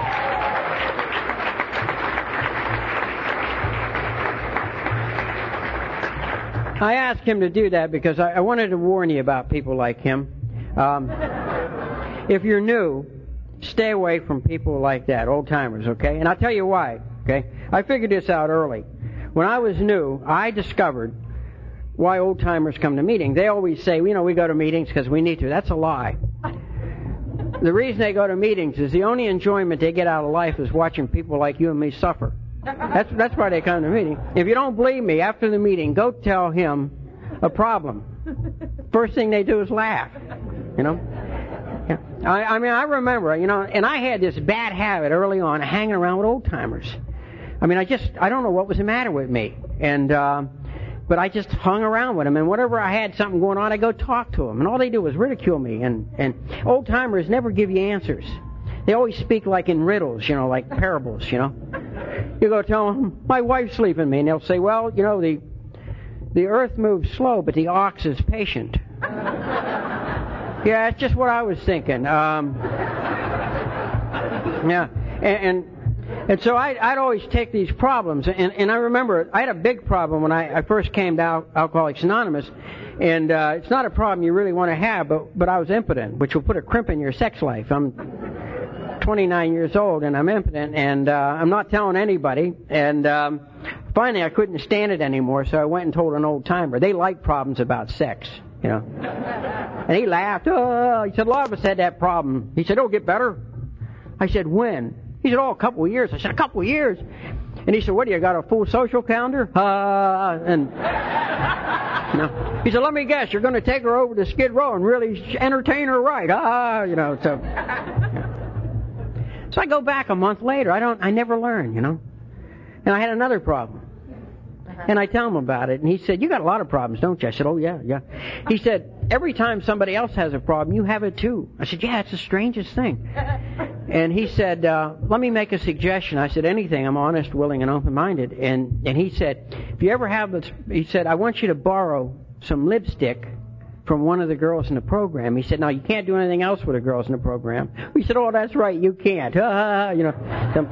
I asked him to do that because I, I wanted to warn you about people like him. Um, if you're new, stay away from people like that, old-timers, okay? And I'll tell you why, okay? I figured this out early. When I was new, I discovered why old-timers come to meetings. They always say, you know, we go to meetings because we need to. That's a lie. The reason they go to meetings is the only enjoyment they get out of life is watching people like you and me suffer. That's that's why they come to meeting. If you don't believe me, after the meeting, go tell him a problem. First thing they do is laugh, you know? Yeah. I, I mean, I remember, you know, and I had this bad habit early on of hanging around with old-timers. I mean, I just, I don't know what was the matter with me. And, uh, but I just hung around with them. And whenever I had something going on, I'd go talk to them. And all they do was ridicule me. And, and old-timers never give you answers. They always speak like in riddles, you know, like parables, you know. You go tell them, my wife's leaving me. And they'll say, well, you know, the the earth moves slow, but the ox is patient. Yeah, that's just what I was thinking. Um, yeah, and, and and so I'd, I'd always take these problems, and, and I remember I had a big problem when I, I first came to Al- Alcoholics Anonymous, and uh, it's not a problem you really want to have, but but I was impotent, which will put a crimp in your sex life. I'm twenty-nine years old, and I'm impotent, and uh, I'm not telling anybody, and um, finally I couldn't stand it anymore, so I went and told an old-timer. They like problems about sex, you know. And he laughed. Oh, he said, a lot of us had that problem. He said, it'll get better. I said, when? He said, oh, a couple of years. I said, a couple of years? And he said, what, do you got a full social calendar? Uh, and you know, he said, let me guess, you're going to take her over to Skid Row and really entertain her right. Ah, you know, so... Yeah. So I go back a month later. I don't. I never learn, you know. And I had another problem. And I tell him about it. And he said, you got a lot of problems, don't you? I said, oh, yeah, yeah. He said, every time somebody else has a problem, you have it too. I said, yeah, it's the strangest thing. And he said, uh, let me make a suggestion. I said, anything. I'm honest, willing, and open-minded. And, and he said, if you ever have this, he said, I want you to borrow some lipstick from one of the girls in the program. He said, now, you can't do anything else with the girls in the program. We said, oh, that's right, you can't. Uh, you know. So,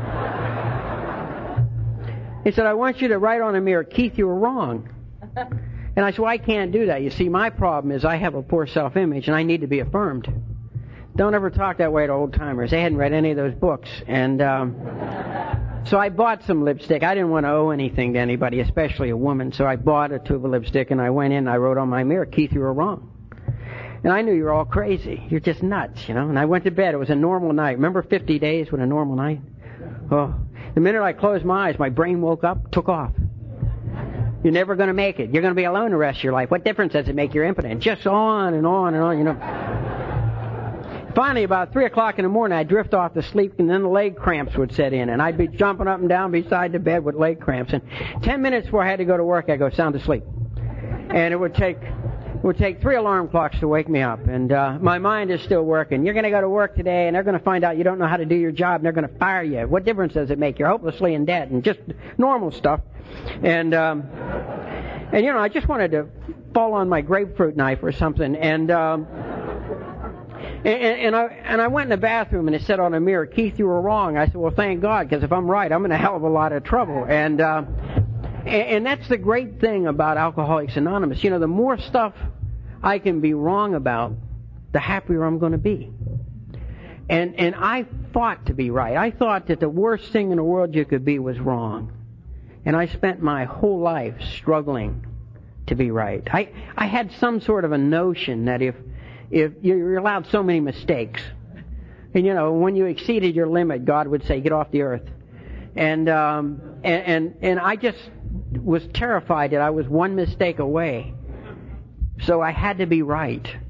he said, I want you to write on a mirror, Keith, you were wrong. And I said, well, I can't do that. You see, my problem is I have a poor self-image, and I need to be affirmed. Don't ever talk that way to old-timers. They hadn't read any of those books. And um, so I bought some lipstick. I didn't want to owe anything to anybody, especially a woman. So I bought a tube of lipstick, and I went in and I wrote on my mirror, Keith, you were wrong. And I knew you were all crazy. You're just nuts, you know. And I went to bed. It was a normal night. Remember fifty days with a normal night? Oh, the minute I closed my eyes, my brain woke up, took off. You're never going to make it. You're going to be alone the rest of your life. What difference does it make you're impotent? Just on and on and on, you know. Finally, about three o'clock in the morning, I'd drift off to sleep, and then the leg cramps would set in, and I'd be jumping up and down beside the bed with leg cramps. And ten minutes before I had to go to work, I'd go sound asleep. And it would take... It would take three alarm clocks to wake me up, and uh, my mind is still working. You're going to go to work today, and they're going to find out you don't know how to do your job, and they're going to fire you. What difference does it make? You're hopelessly in debt, and just normal stuff. And, um, and you know, I just wanted to fall on my grapefruit knife or something, and... Um, And, and I and I went in the bathroom, and it said on the mirror, Keith, you were wrong. I said, well, thank God, because if I'm right, I'm in a hell of a lot of trouble. And... Uh, And that's the great thing about Alcoholics Anonymous. You know, the more stuff I can be wrong about, the happier I'm going to be. And and I fought to be right. I thought that the worst thing in the world you could be was wrong. And I spent my whole life struggling to be right. I, I had some sort of a notion that if if you're allowed so many mistakes, and, you know, when you exceeded your limit, God would say, get off the earth. And um, and, and and I just... was terrified that I was one mistake away. So I had to be right.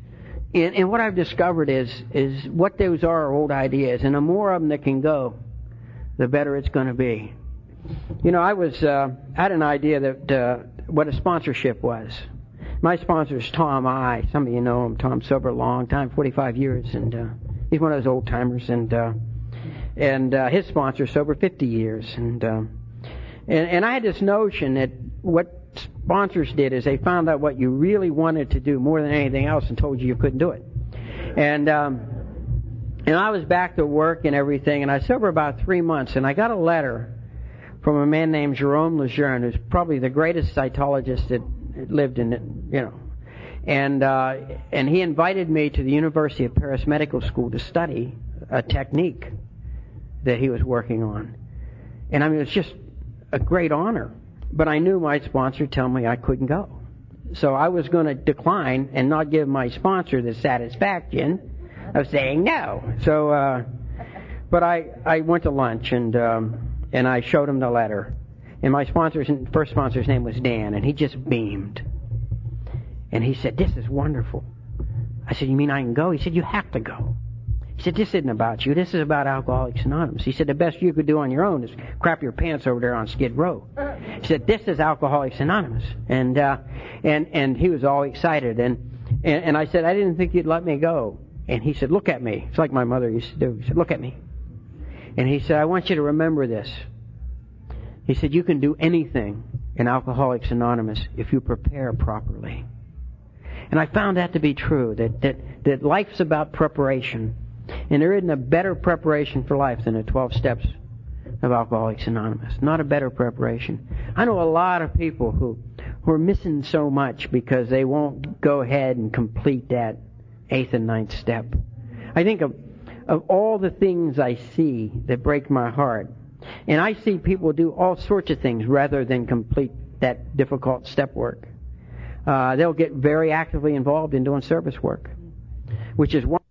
And, and what I've discovered is is what those are, are old ideas, and the more of them that can go, the better it's going to be. You know, I was uh, I had an idea that uh, what a sponsorship was. My sponsor is Tom I. Some of you know him. Tom Silver, a long time, forty-five years, and uh, he's one of those old timers. And uh, and uh, his sponsor is over fifty years. And, uh, and and I had this notion that what sponsors did is they found out what you really wanted to do more than anything else and told you you couldn't do it. And um, and I was back to work and everything, and I was sober about three months, and I got a letter from a man named Jerome Lejeune, who's probably the greatest cytologist that lived in it, you know. And uh, and he invited me to the University of Paris Medical School to study a technique that he was working on. And I mean, it was just a great honor. But I knew my sponsor would tell me I couldn't go. So I was going to decline and not give my sponsor the satisfaction of saying no. So, uh, but I, I went to lunch and um, and I showed him the letter. And my sponsor's first sponsor's name was Dan, and he just beamed. And he said, "This is wonderful." I said, "You mean I can go?" He said, "You have to go." He said, "This isn't about you. This is about Alcoholics Anonymous." He said, "The best you could do on your own is crap your pants over there on Skid Row." He said, "This is Alcoholics Anonymous." And uh, and and he was all excited. And, and and I said, "I didn't think you'd let me go." And he said, "Look at me." It's like my mother used to do. He said, "Look at me." And he said, "I want you to remember this." He said, "You can do anything in Alcoholics Anonymous if you prepare properly." And I found that to be true, that, that, that life's about preparation. And there isn't a better preparation for life than the twelve steps of Alcoholics Anonymous. Not a better preparation. I know a lot of people who, who are missing so much because they won't go ahead and complete that eighth and ninth step. I think of, of all the things I see that break my heart, and I see people do all sorts of things rather than complete that difficult step work. Uh, they'll get very actively involved in doing service work, which is one.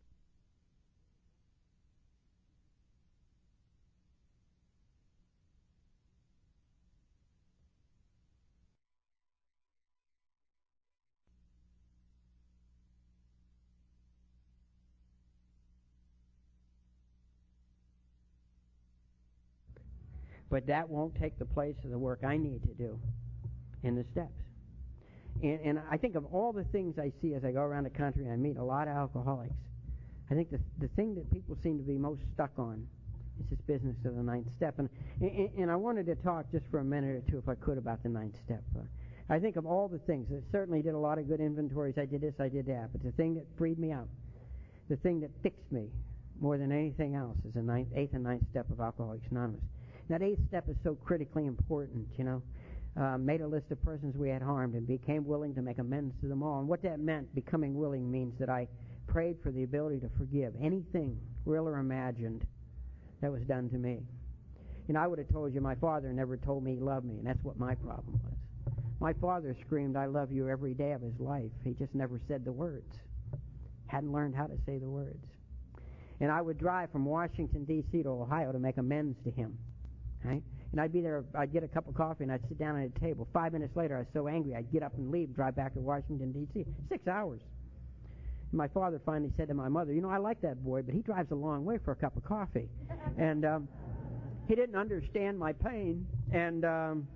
But that won't take the place of the work I need to do in the steps. And, and I think of all the things I see as I go around the country and I meet a lot of alcoholics, I think the the thing that people seem to be most stuck on is this business of the ninth step. And, and, and I wanted to talk just for a minute or two, if I could, about the ninth step. Uh, I think of all the things. I certainly did a lot of good inventories. I did this, I did that. But the thing that freed me up, the thing that fixed me more than anything else, is the ninth, eighth and ninth step of Alcoholics Anonymous. That eighth step is so critically important, you know. Uh, made a list of persons we had harmed and became willing to make amends to them all. And what that meant, becoming willing, means that I prayed for the ability to forgive anything, real or imagined, that was done to me. You know, I would have told you my father never told me he loved me, and that's what my problem was. My father screamed, "I love you," every day of his life. He just never said the words. Hadn't learned how to say the words. And I would drive from Washington, D C to Ohio to make amends to him. Right? And I'd be there, I'd get a cup of coffee, and I'd sit down at a table. Five minutes later, I was so angry, I'd get up and leave, drive back to Washington, D C Six hours. And my father finally said to my mother, "You know, I like that boy, but he drives a long way for a cup of coffee." And um, he didn't understand my pain. And um,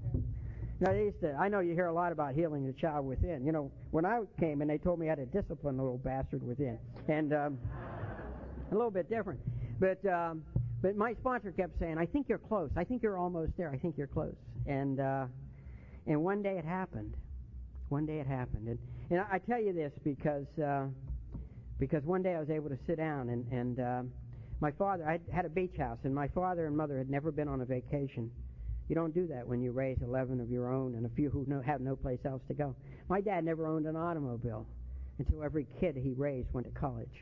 now they used to, I know you hear a lot about healing the child within. You know, when I came and they told me I had to discipline the little bastard within. And um, a little bit different. But... Um, But my sponsor kept saying, "I think you're close. I think you're almost there. I think you're close." And uh, and one day it happened. One day it happened. And, and I tell you this because uh, because one day I was able to sit down and, and uh, my father, I had a beach house, and my father and mother had never been on a vacation. You don't do that when you raise eleven of your own and a few who no, have no place else to go. My dad never owned an automobile until every kid he raised went to college.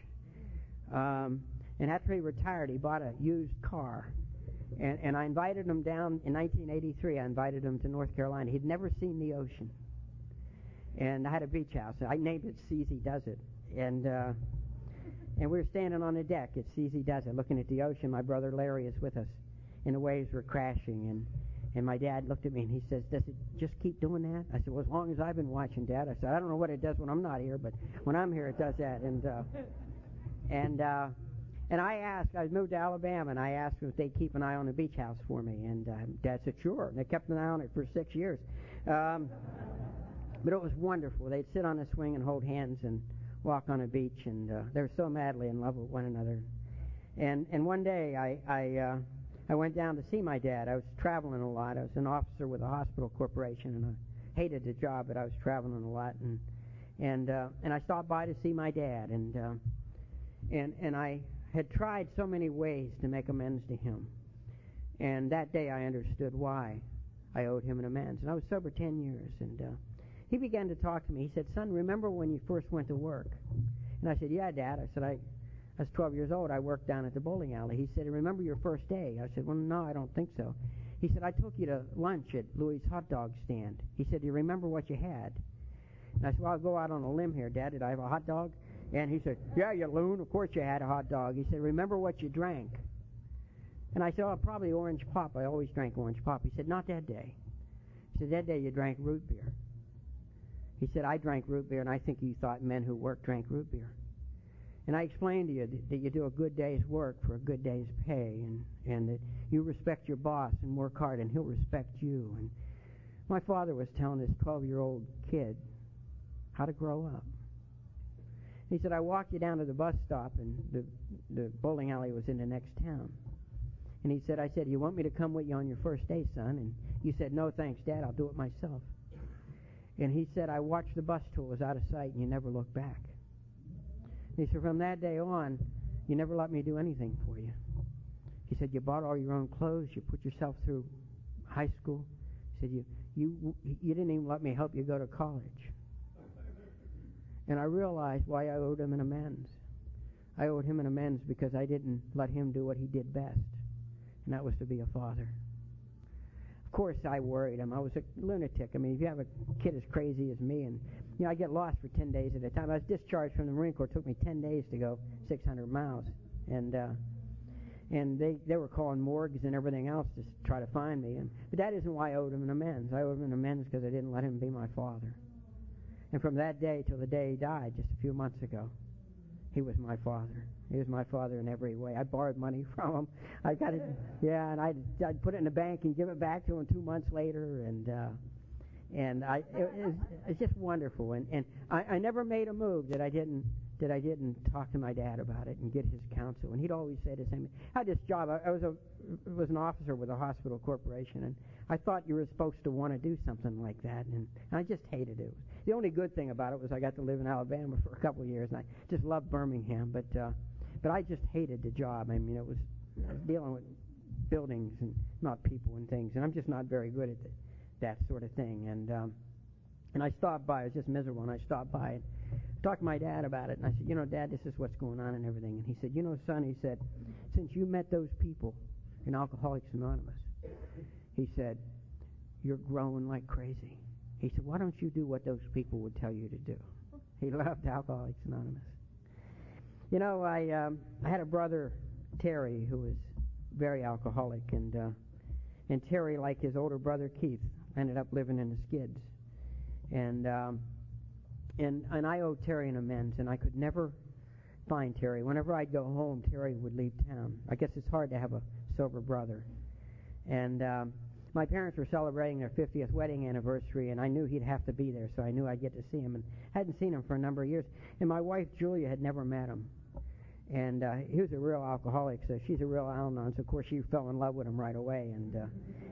Um, And after he retired, he bought a used car. And, and I invited him down in nineteen eighty-three. I invited him to North Carolina. He'd never seen the ocean. And I had a beach house. I named it C Z Does It. And uh, and we were standing on the deck at C Z Does It, looking at the ocean. My brother Larry is with us. And the waves were crashing. And, And my dad looked at me and he says, "Does it just keep doing that?" I said, "Well, as long as I've been watching, Dad." I said, "I don't know what it does when I'm not here, but when I'm here, it does that." And uh, and uh, and I asked, I moved to Alabama, and I asked them if they'd keep an eye on the beach house for me. And uh, Dad said, "Sure." And they kept an eye on it for six years. Um, but it was wonderful. They'd sit on a swing and hold hands and walk on a beach, and uh, they were so madly in love with one another. And and one day I I. Uh, I went down to see my dad. I was traveling a lot. I was an officer with a hospital corporation, and I hated the job, but I was traveling a lot. And and uh, and I stopped by to see my dad, and uh, and and I had tried so many ways to make amends to him. And that day I understood why I owed him an amends. And I was sober ten years, and uh, he began to talk to me. He said, "Son, remember when you first went to work?" And I said, "Yeah, Dad." I said, I. I was twelve years old. I worked down at the bowling alley. He said, "Remember your first day?" I said, "Well, no, I don't think so." He said, "I took you to lunch at Louis' hot dog stand." He said, "Do you remember what you had?" And I said, "Well, I'll go out on a limb here, Dad. Did I have a hot dog?" And he said, "Yeah, you loon. Of course you had a hot dog." He said, "Remember what you drank?" And I said, "Oh, probably orange pop. I always drank orange pop." He said, "Not that day." He said, "That day you drank root beer." He said, "I drank root beer, and I think you thought men who worked drank root beer." And I explained to you that, that you do a good day's work for a good day's pay, and, and that you respect your boss and work hard, and he'll respect you. And my father was telling this twelve-year-old kid how to grow up. He said, "I walked you down to the bus stop, and the, the bowling alley was in the next town." And he said, I said, "You want me to come with you on your first day, son?" And you said, "No, thanks, Dad. I'll do it myself." And he said, "I watched the bus till it was out of sight, and you never looked back." He said, "From that day on, you never let me do anything for you." He said, "You bought all your own clothes. You put yourself through high school." He said, you, you, you didn't even let me help you go to college." And I realized why I owed him an amends. I owed him an amends because I didn't let him do what he did best, and that was to be a father. Of course, I worried him. I was a lunatic. I mean, if you have a kid as crazy as me, and you know, I get lost for ten days at a time. I was discharged from the Marine Corps. It took me ten days to go six hundred miles, and uh, and they they were calling morgues and everything else to try to find me. And but that isn't why I owed him an amends. I owed him an amends because I didn't let him be my father. And from that day till the day he died, just a few months ago, he was my father. He was my father in every way. I borrowed money from him. I got it, yeah, and I'd, I'd put it in the bank and give it back to him two months later, and uh, and I it, it's, it's just wonderful. And and I, I never made a move that I didn't that I didn't talk to my dad about it and get his counsel. And he'd always say the same. I had this job. I, I was a was an officer with a hospital corporation, and I thought you were supposed to want to do something like that, and, and I just hated it. The only good thing about it was I got to live in Alabama for a couple of years, and I just loved Birmingham. But uh, but I just hated the job. I mean, it was, I was dealing with buildings and not people and things, and I'm just not very good at the, that sort of thing. And um, and I stopped by. I was just miserable, and I stopped by and talked to my dad about it. And I said, you know, Dad, this is what's going on and everything. And he said, you know, son, he said, since you met those people in Alcoholics Anonymous, he said, you're growing like crazy. He said, why don't you do what those people would tell you to do? He loved Alcoholics Anonymous. You know, I um, I had a brother, Terry, who was very alcoholic, and uh, and Terry, like his older brother Keith, ended up living in the skids, and um, and and I owed Terry an amends, and I could never find Terry. Whenever I'd go home, Terry would leave town. I guess it's hard to have a sober brother, and um, my parents were celebrating their fiftieth wedding anniversary, and I knew he'd have to be there, so I knew I'd get to see him, and hadn't seen him for a number of years. And my wife Julia had never met him. And uh, he was a real alcoholic, so she's a real Al-Anon, so of course she fell in love with him right away. And uh,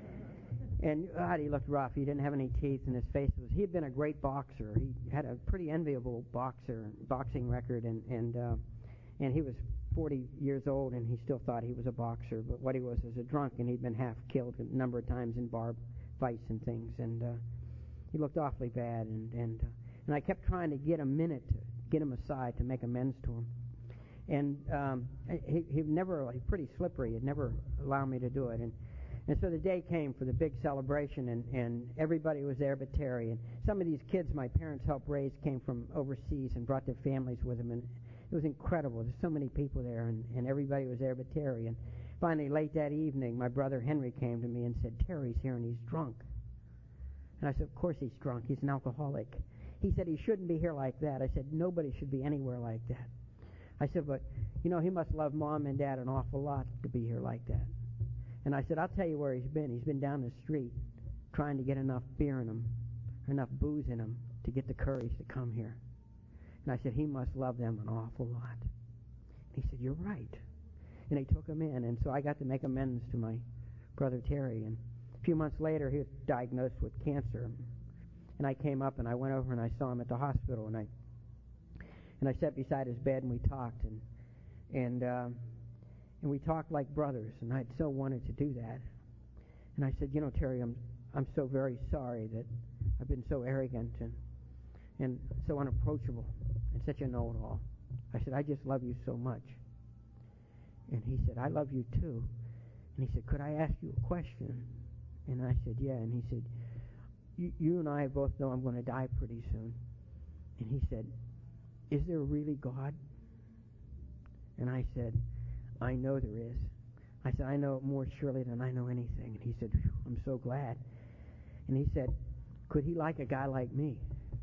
and God, he looked rough. He didn't have any teeth, and his face was. He had been a great boxer. He had a pretty enviable boxer boxing record, and and uh, and he was forty years old, and he still thought he was a boxer. But what he was was a drunk, and he'd been half killed a number of times in bar fights and things. And uh, he looked awfully bad, and and uh, and I kept trying to get a minute to get him aside to make amends to him. And um, he he never, like, pretty slippery. He'd never allow me to do it. And and so the day came for the big celebration, and, and everybody was there but Terry. And some of these kids my parents helped raise came from overseas and brought their families with them. And it was incredible. There's so many people there, and, and everybody was there but Terry. And Finally, late that evening, my brother Henry came to me and said, Terry's here and he's drunk. And I said, of course he's drunk. He's an alcoholic. He said he shouldn't be here like that. I said, nobody should be anywhere like that. I said, but, you know, he must love Mom and Dad an awful lot to be here like that. And I said, I'll tell you where he's been. He's been down the street trying to get enough beer in him, or enough booze in him to get the courage to come here. And I said, he must love them an awful lot. And he said, you're right. And they took him in, and so I got to make amends to my brother Terry. And a few months later, he was diagnosed with cancer. And I came up and I went over and I saw him at the hospital, and I and I sat beside his bed and we talked, and and uh, and we talked like brothers. And I'd so wanted to do that. And I said, you know, Terry, I'm I'm so very sorry that I've been so arrogant and and so unapproachable and such a know-it-all. I said, I just love you so much. And he said, I love you too. And he said, could I ask you a question? And I said, yeah. And he said, you, you and I both know I'm going to die pretty soon. And he said, is there really God? And I said, I know there is. I said, I know it more surely than I know anything. And he said, I'm so glad. And he said, could he like a guy like me?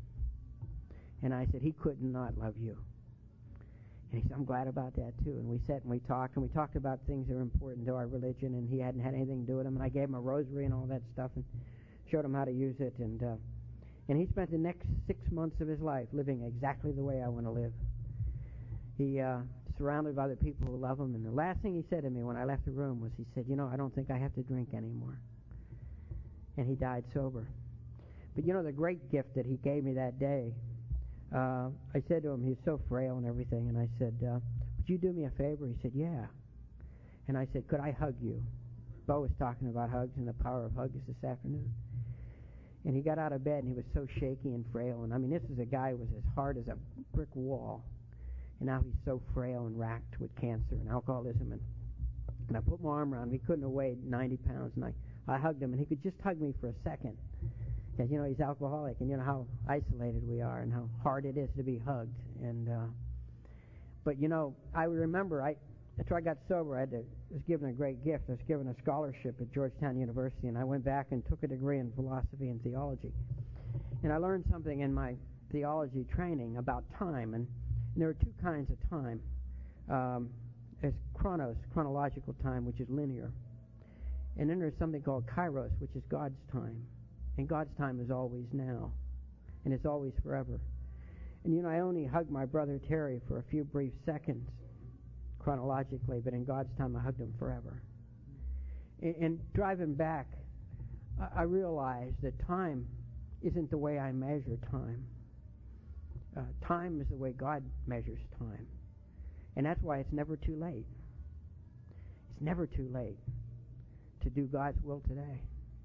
And I said, he could not love you. And he said, I'm glad about that too. And we sat and we talked, and we talked about things that are important to our religion, and he hadn't had anything to do with them. And I gave him a rosary and all that stuff and showed him how to use it. And uh, and he spent the next six months of his life living exactly the way I want to live. He uh, surrounded by the people who love him. And the last thing he said to me when I left the room was, he said, you know, I don't think I have to drink anymore. And he died sober. But you know, the great gift that he gave me that day, uh, I said to him, he's so frail and everything, and I said, uh, would you do me a favor? He said, yeah. And I said, could I hug you? Bo was talking about hugs and the power of hugs this afternoon. And he got out of bed, and he was so shaky and frail. And I mean, this is a guy who was as hard as a brick wall. And now he's so frail and racked with cancer and alcoholism. And, and I put my arm around him. He couldn't have weighed ninety pounds. And I, I hugged him, and he could just hug me for a second. Because, you know, he's alcoholic, and you know how isolated we are and how hard it is to be hugged. And uh, But, you know, I remember, I after I got sober, I had to, was given a great gift. I was given a scholarship at Georgetown University, and I went back and took a degree in philosophy and theology. And I learned something in my theology training about time, and, and there are two kinds of time. Um, there's chronos, chronological time, which is linear. And then there's something called kairos, which is God's time. And God's time is always now, and it's always forever. And, you know, I only hugged my brother Terry for a few brief seconds, chronologically, but in God's time I hugged him forever. And, and driving back, I, I realized that time isn't the way I measure time. Uh, time is the way God measures time. And that's why it's never too late. It's never too late to do God's will today.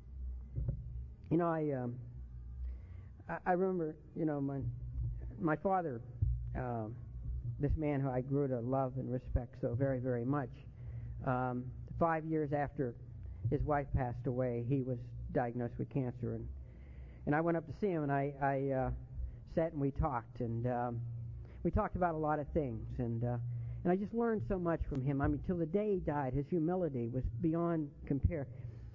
You know, I um, I, I remember, you know, my my father, um, this man who I grew to love and respect so very, very much, um, five years after his wife passed away, he was diagnosed with cancer, and and I went up to see him, and I, I uh, sat and we talked, and um, we talked about a lot of things, and uh, and I just learned so much from him. I mean, till the day he died, his humility was beyond compare.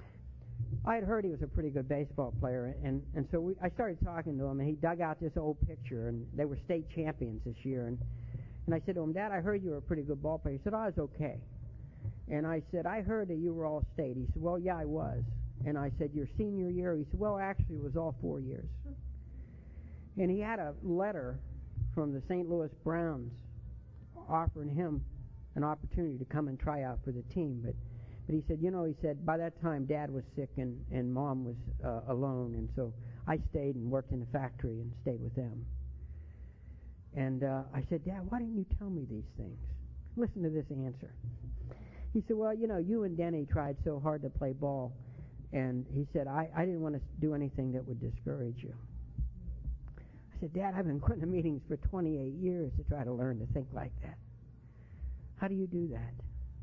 I had heard he was a pretty good baseball player, and, and so we, I started talking to him, and he dug out this old picture, and they were state champions this year, and, and I said to him, Dad, I heard you were a pretty good ball player. He said, I was okay. And I said, I heard that you were all state. He said, well, yeah, I was. And I said, your senior year? He said, well, actually, it was all four years. And he had a letter from the Saint Louis Browns offering him an opportunity to come and try out for the team, but But he said, you know, he said, by that time Dad was sick and, and Mom was uh, alone, and so I stayed and worked in the factory and stayed with them. And uh, I said, Dad, why didn't you tell me these things? Listen to this answer. He said, well, you know, you and Denny tried so hard to play ball, and he said, I, I didn't want to do anything that would discourage you. I said, Dad, I've been going to meetings for twenty-eight years to try to learn to think like that. How do you do that?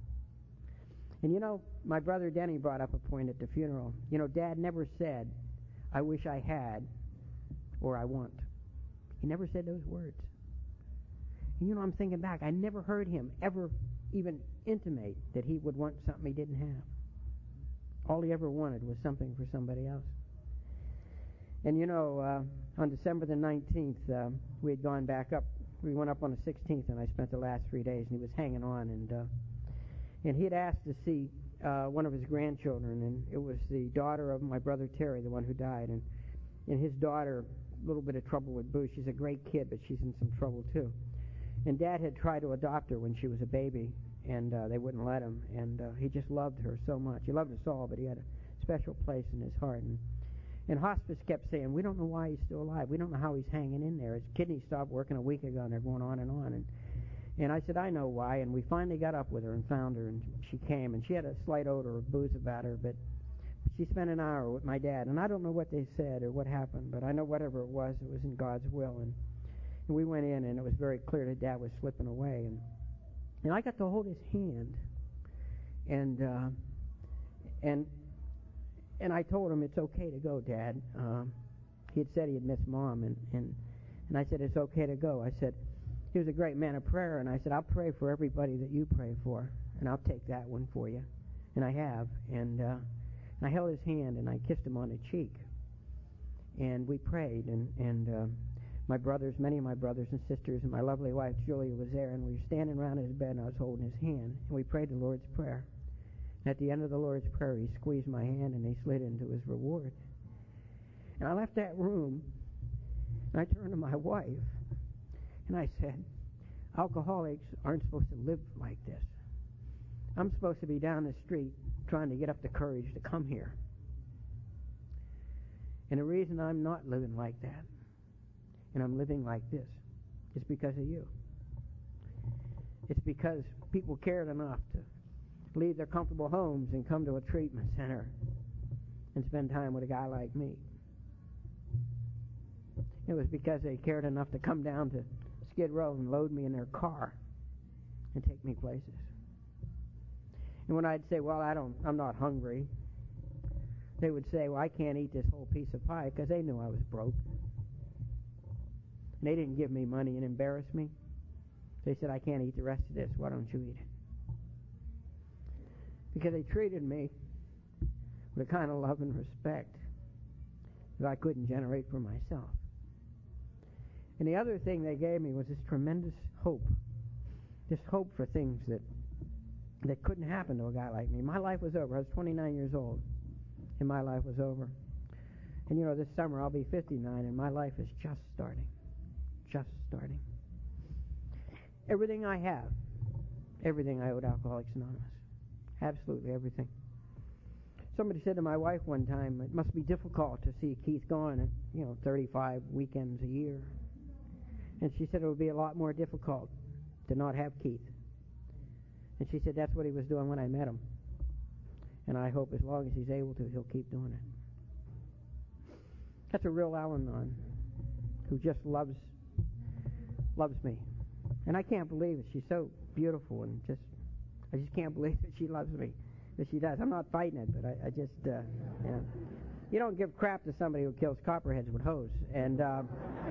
And, you know, my brother Denny brought up a point at the funeral. You know, Dad never said, I wish I had, or I want. He never said those words. You know, I'm thinking back, I never heard him ever even intimate that he would want something he didn't have. All he ever wanted was something for somebody else. And you know, uh, on December the nineteenth, uh, we had gone back up. We went up on the sixteenth, and I spent the last three days, and he was hanging on. And uh, and he had asked to see uh, one of his grandchildren, and it was the daughter of my brother Terry, the one who died. And, and his daughter, a little bit of trouble with booze. She's a great kid, but she's in some trouble too. And Dad had tried to adopt her when she was a baby, and uh, they wouldn't let him. And uh, he just loved her so much. He loved us all, but he had a special place in his heart. And, and hospice kept saying, we don't know why he's still alive. We don't know how he's hanging in there. His kidneys stopped working a week ago, and they're going on and on. And, and I said, I know why. And we finally got up with her and found her, and she came. And she had a slight odor of booze about her, but she spent an hour with my dad. And I don't know what they said or what happened, but I know whatever it was, it was in God's will. And And we went in, and it was very clear that Dad was slipping away. And and I got to hold his hand, and uh, and and I told him, it's okay to go, Dad. Um, he had said he had missed Mom, and, and, and I said, it's okay to go. I said, he was a great man of prayer, and I said, I'll pray for everybody that you pray for, and I'll take that one for you. And I have. And, uh, and I held his hand, and I kissed him on the cheek. And we prayed, and... and uh, my brothers, many of my brothers and sisters, and my lovely wife Julia was there, and we were standing around his bed, and I was holding his hand, and we prayed the Lord's Prayer. And at the end of the Lord's Prayer, he squeezed my hand, and he slid into his reward. And I left that room, and I turned to my wife, and I said, alcoholics aren't supposed to live like this. I'm supposed to be down the street trying to get up the courage to come here. And the reason I'm not living like that, and I'm living like this, it's because of you. It's because people cared enough to leave their comfortable homes and come to a treatment center and spend time with a guy like me. It was because they cared enough to come down to Skid Row and load me in their car and take me places. And when I'd say, well, I don't, I'm not hungry, they would say, well, I can't eat this whole piece of pie, because they knew I was broke. And they didn't give me money and embarrass me. They said, I can't eat the rest of this. Why don't you eat it? Because they treated me with a kind of love and respect that I couldn't generate for myself. And the other thing they gave me was this tremendous hope. This hope for things that that couldn't happen to a guy like me. My life was over. I was twenty-nine years old, and my life was over. And you know, this summer I'll be fifty-nine, and my life is just starting. Just starting. Everything I have, everything I owe to Alcoholics Anonymous. Absolutely everything. Somebody said to my wife one time, it must be difficult to see Keith gone at, you know, thirty-five weekends a year. And she said it would be a lot more difficult to not have Keith. And she said that's what he was doing when I met him. And I hope as long as he's able to, he'll keep doing it. That's a real Al-Anon who just loves loves me. And I can't believe it. She's so beautiful, and just I just can't believe that she loves me. That she does. I'm not fighting it, but I, I just, uh, you know. You don't give crap to somebody who kills copperheads with hose. And, uh,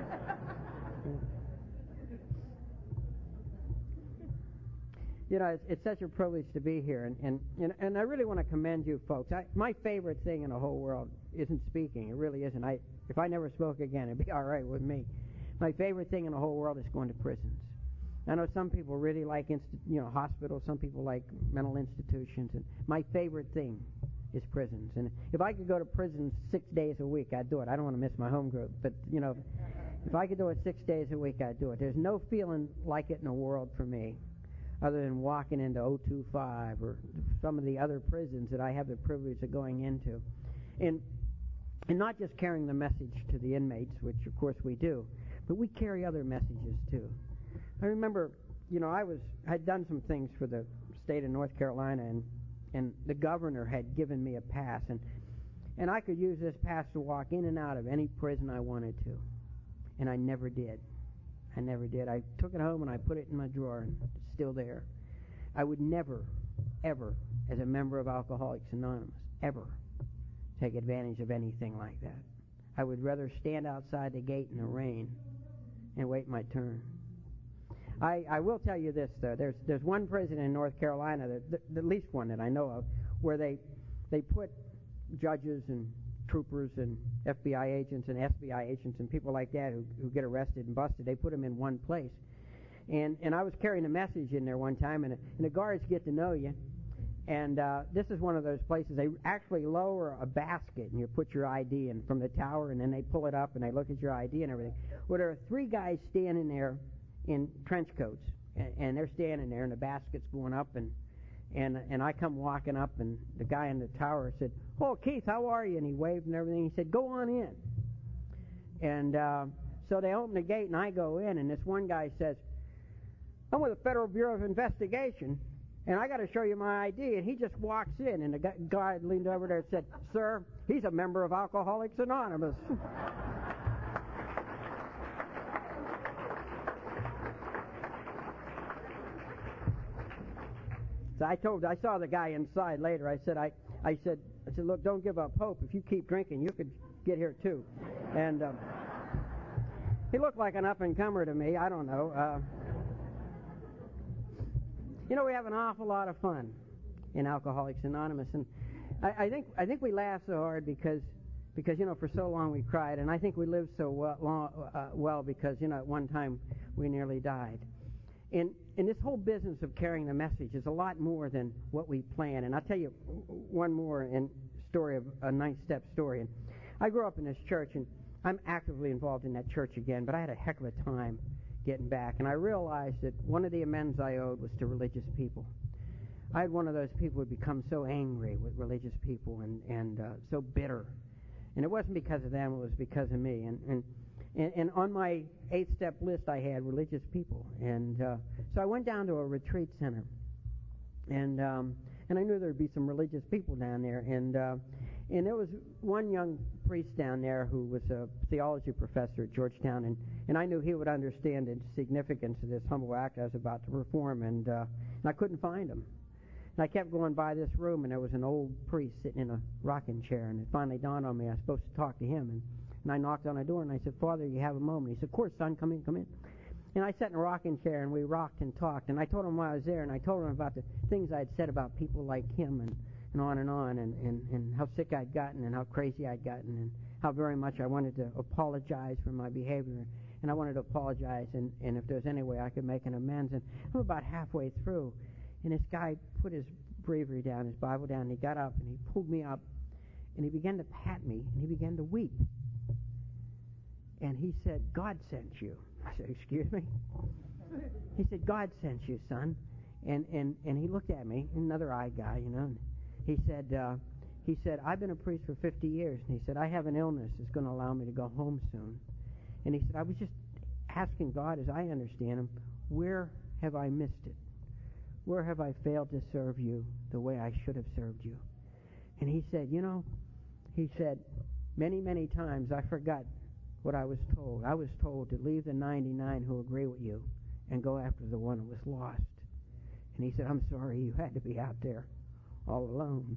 you know, it's, it's such a privilege to be here. And, and, and, and I really want to commend you folks. I, my favorite thing in the whole world isn't speaking. It really isn't. I, if I never spoke again, it'd be all right with me. My favorite thing in the whole world is going to prisons. I know some people really like, insti- you know, hospitals. Some people like mental institutions. And my favorite thing is prisons. And if I could go to prison six days a week, I'd do it. I don't want to miss my home group, but you know, if I could do it six days a week, I'd do it. There's no feeling like it in the world for me, other than walking into oh two five or some of the other prisons that I have the privilege of going into, and and not just carrying the message to the inmates, which of course we do, but we carry other messages too. I remember, you know, I was had done some things for the state of North Carolina, and and the governor had given me a pass, and and I could use this pass to walk in and out of any prison I wanted to, and I never did. I never did. I took it home and I put it in my drawer, and it's still there. I would never, ever, as a member of Alcoholics Anonymous, ever take advantage of anything like that. I would rather stand outside the gate in the rain and wait my turn. I, I will tell you this, though. There's there's one prison in North Carolina, that, the, the least one that I know of, where they they put judges and troopers and F B I agents and S B I agents and people like that who, who get arrested and busted. They put them in one place. And and I was carrying a message in there one time, and, and the guards get to know you. And uh, this is one of those places. They actually lower a basket, and you put your I D in from the tower, and then they pull it up, and they look at your I D and everything. Well, there are three guys standing there in trench coats, and, and they're standing there, and the basket's going up, and and and I come walking up, and the guy in the tower said, "Oh, Keith, how are you?" And he waved and everything. He said, "Go on in." And uh, so they open the gate, and I go in, and this one guy says, "I'm with the Federal Bureau of Investigation, and I got to show you my I D." And he just walks in, and the guy leaned over there and said, "Sir, he's a member of Alcoholics Anonymous." So I told, I saw the guy inside later. I said, I, I said, I said, "Look, don't give up hope. If you keep drinking, you could get here too." And um, he looked like an up-and-comer to me. I don't know. Uh, You know, we have an awful lot of fun in Alcoholics Anonymous, and I, I think I think we laugh so hard because because you know for so long we cried, and I think we lived so well, long, uh, well because you know at one time we nearly died. And and this whole business of carrying the message is a lot more than what we plan. And I'll tell you one more in story of a ninth-step story. And I grew up in this church, and I'm actively involved in that church again, but I had a heck of a time getting back, and I realized that one of the amends I owed was to religious people. I had one of those people who had become so angry with religious people and and uh, so bitter, and it wasn't because of them; it was because of me. And and and, and on my eight-step list, I had religious people, and uh, so I went down to a retreat center, and um, and I knew there'd be some religious people down there, and uh, and there was one young priest down there who was a theology professor at Georgetown, and, and I knew he would understand the significance of this humble act I was about to perform, and, uh, and I couldn't find him. And I kept going by this room, and there was an old priest sitting in a rocking chair, and it finally dawned on me I was supposed to talk to him, and, and I knocked on the door, and I said, "Father, you have a moment?" He said, "Of course, son, come in, come in." And I sat in a rocking chair, and we rocked and talked, and I told him why I was there, and I told him about the things I had said about people like him, and and on and on, and, and, and how sick I'd gotten, and how crazy I'd gotten, and how very much I wanted to apologize for my behavior, and I wanted to apologize, and, and if there's any way I could make an amends. And I'm about halfway through, and this guy put his breviary down, his Bible down, and he got up, and he pulled me up, and he began to pat me, and he began to weep. And he said, "God sent you." I said, "Excuse me?" He said, "God sent you, son." And, and, and he looked at me, another eye guy, you know, and he said, uh, he said, "I've been a priest for fifty years, and he said, I have an illness that's going to allow me to go home soon." And he said, "I was just asking God, as I understand him, where have I missed it? Where have I failed to serve you the way I should have served you?" And he said, "You know," he said, "many, many times I forgot what I was told. I was told to leave the ninety-nine who agree with you and go after the one who was lost." And he said, "I'm sorry you had to be out there all alone."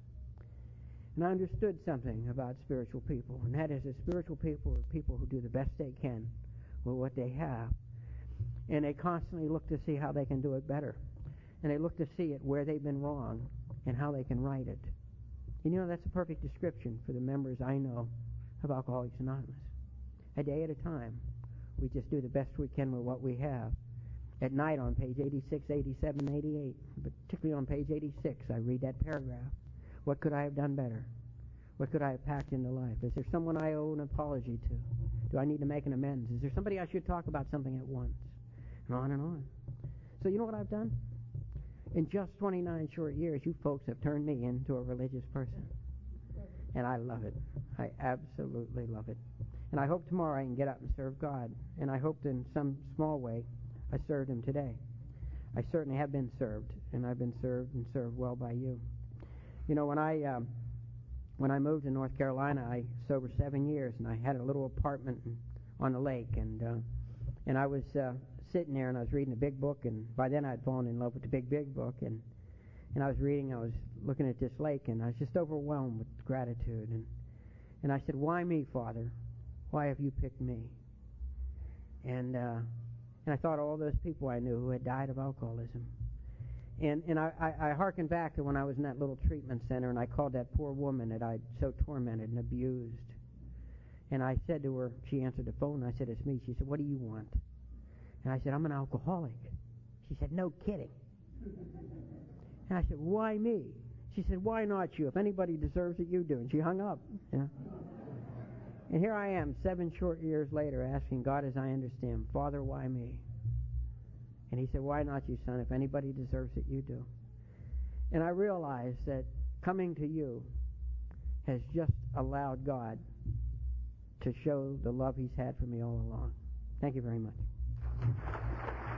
And I understood something about spiritual people, and that is that spiritual people are people who do the best they can with what they have, and they constantly look to see how they can do it better, and they look to see it where they've been wrong and how they can right it. And you know, that's a perfect description for the members I know of Alcoholics Anonymous. A day at a time, we just do the best we can with what we have. At night on page eighty-six, eighty-seven, eighty-eight, particularly on page eighty-six, I read that paragraph. What could I have done better? What could I have packed into life? Is there someone I owe an apology to? Do I need to make an amends? Is there somebody I should talk about something at once? And on and on. So you know what I've done? In just twenty-nine short years, you folks have turned me into a religious person. And I love it. I absolutely love it. And I hope tomorrow I can get up and serve God. And I hope that in some small way I served him today. I certainly have been served, and I've been served and served well by you. You know, when I um, when I moved to North Carolina, I sobered seven years, and I had a little apartment on the lake, and uh, and I was uh, sitting there, and I was reading a big book, and by then I'd fallen in love with the big, big book, and and I was reading, I was looking at this lake, and I was just overwhelmed with gratitude, and and I said, "Why me, Father? Why have you picked me?" And uh, And I thought of all those people I knew who had died of alcoholism. And and I, I, I hearkened back to when I was in that little treatment center, and I called that poor woman that I'd so tormented and abused. And I said to her, she answered the phone, and I said, "It's me." She said, "What do you want?" And I said, "I'm an alcoholic." She said, "No kidding." And I said, "Why me?" She said, "Why not you? If anybody deserves it, you do." And she hung up. Yeah. And here I am, seven short years later, asking God as I understand, "Father, why me?" And he said, "Why not you, son? If anybody deserves it, you do." And I realized that coming to you has just allowed God to show the love he's had for me all along. Thank you very much.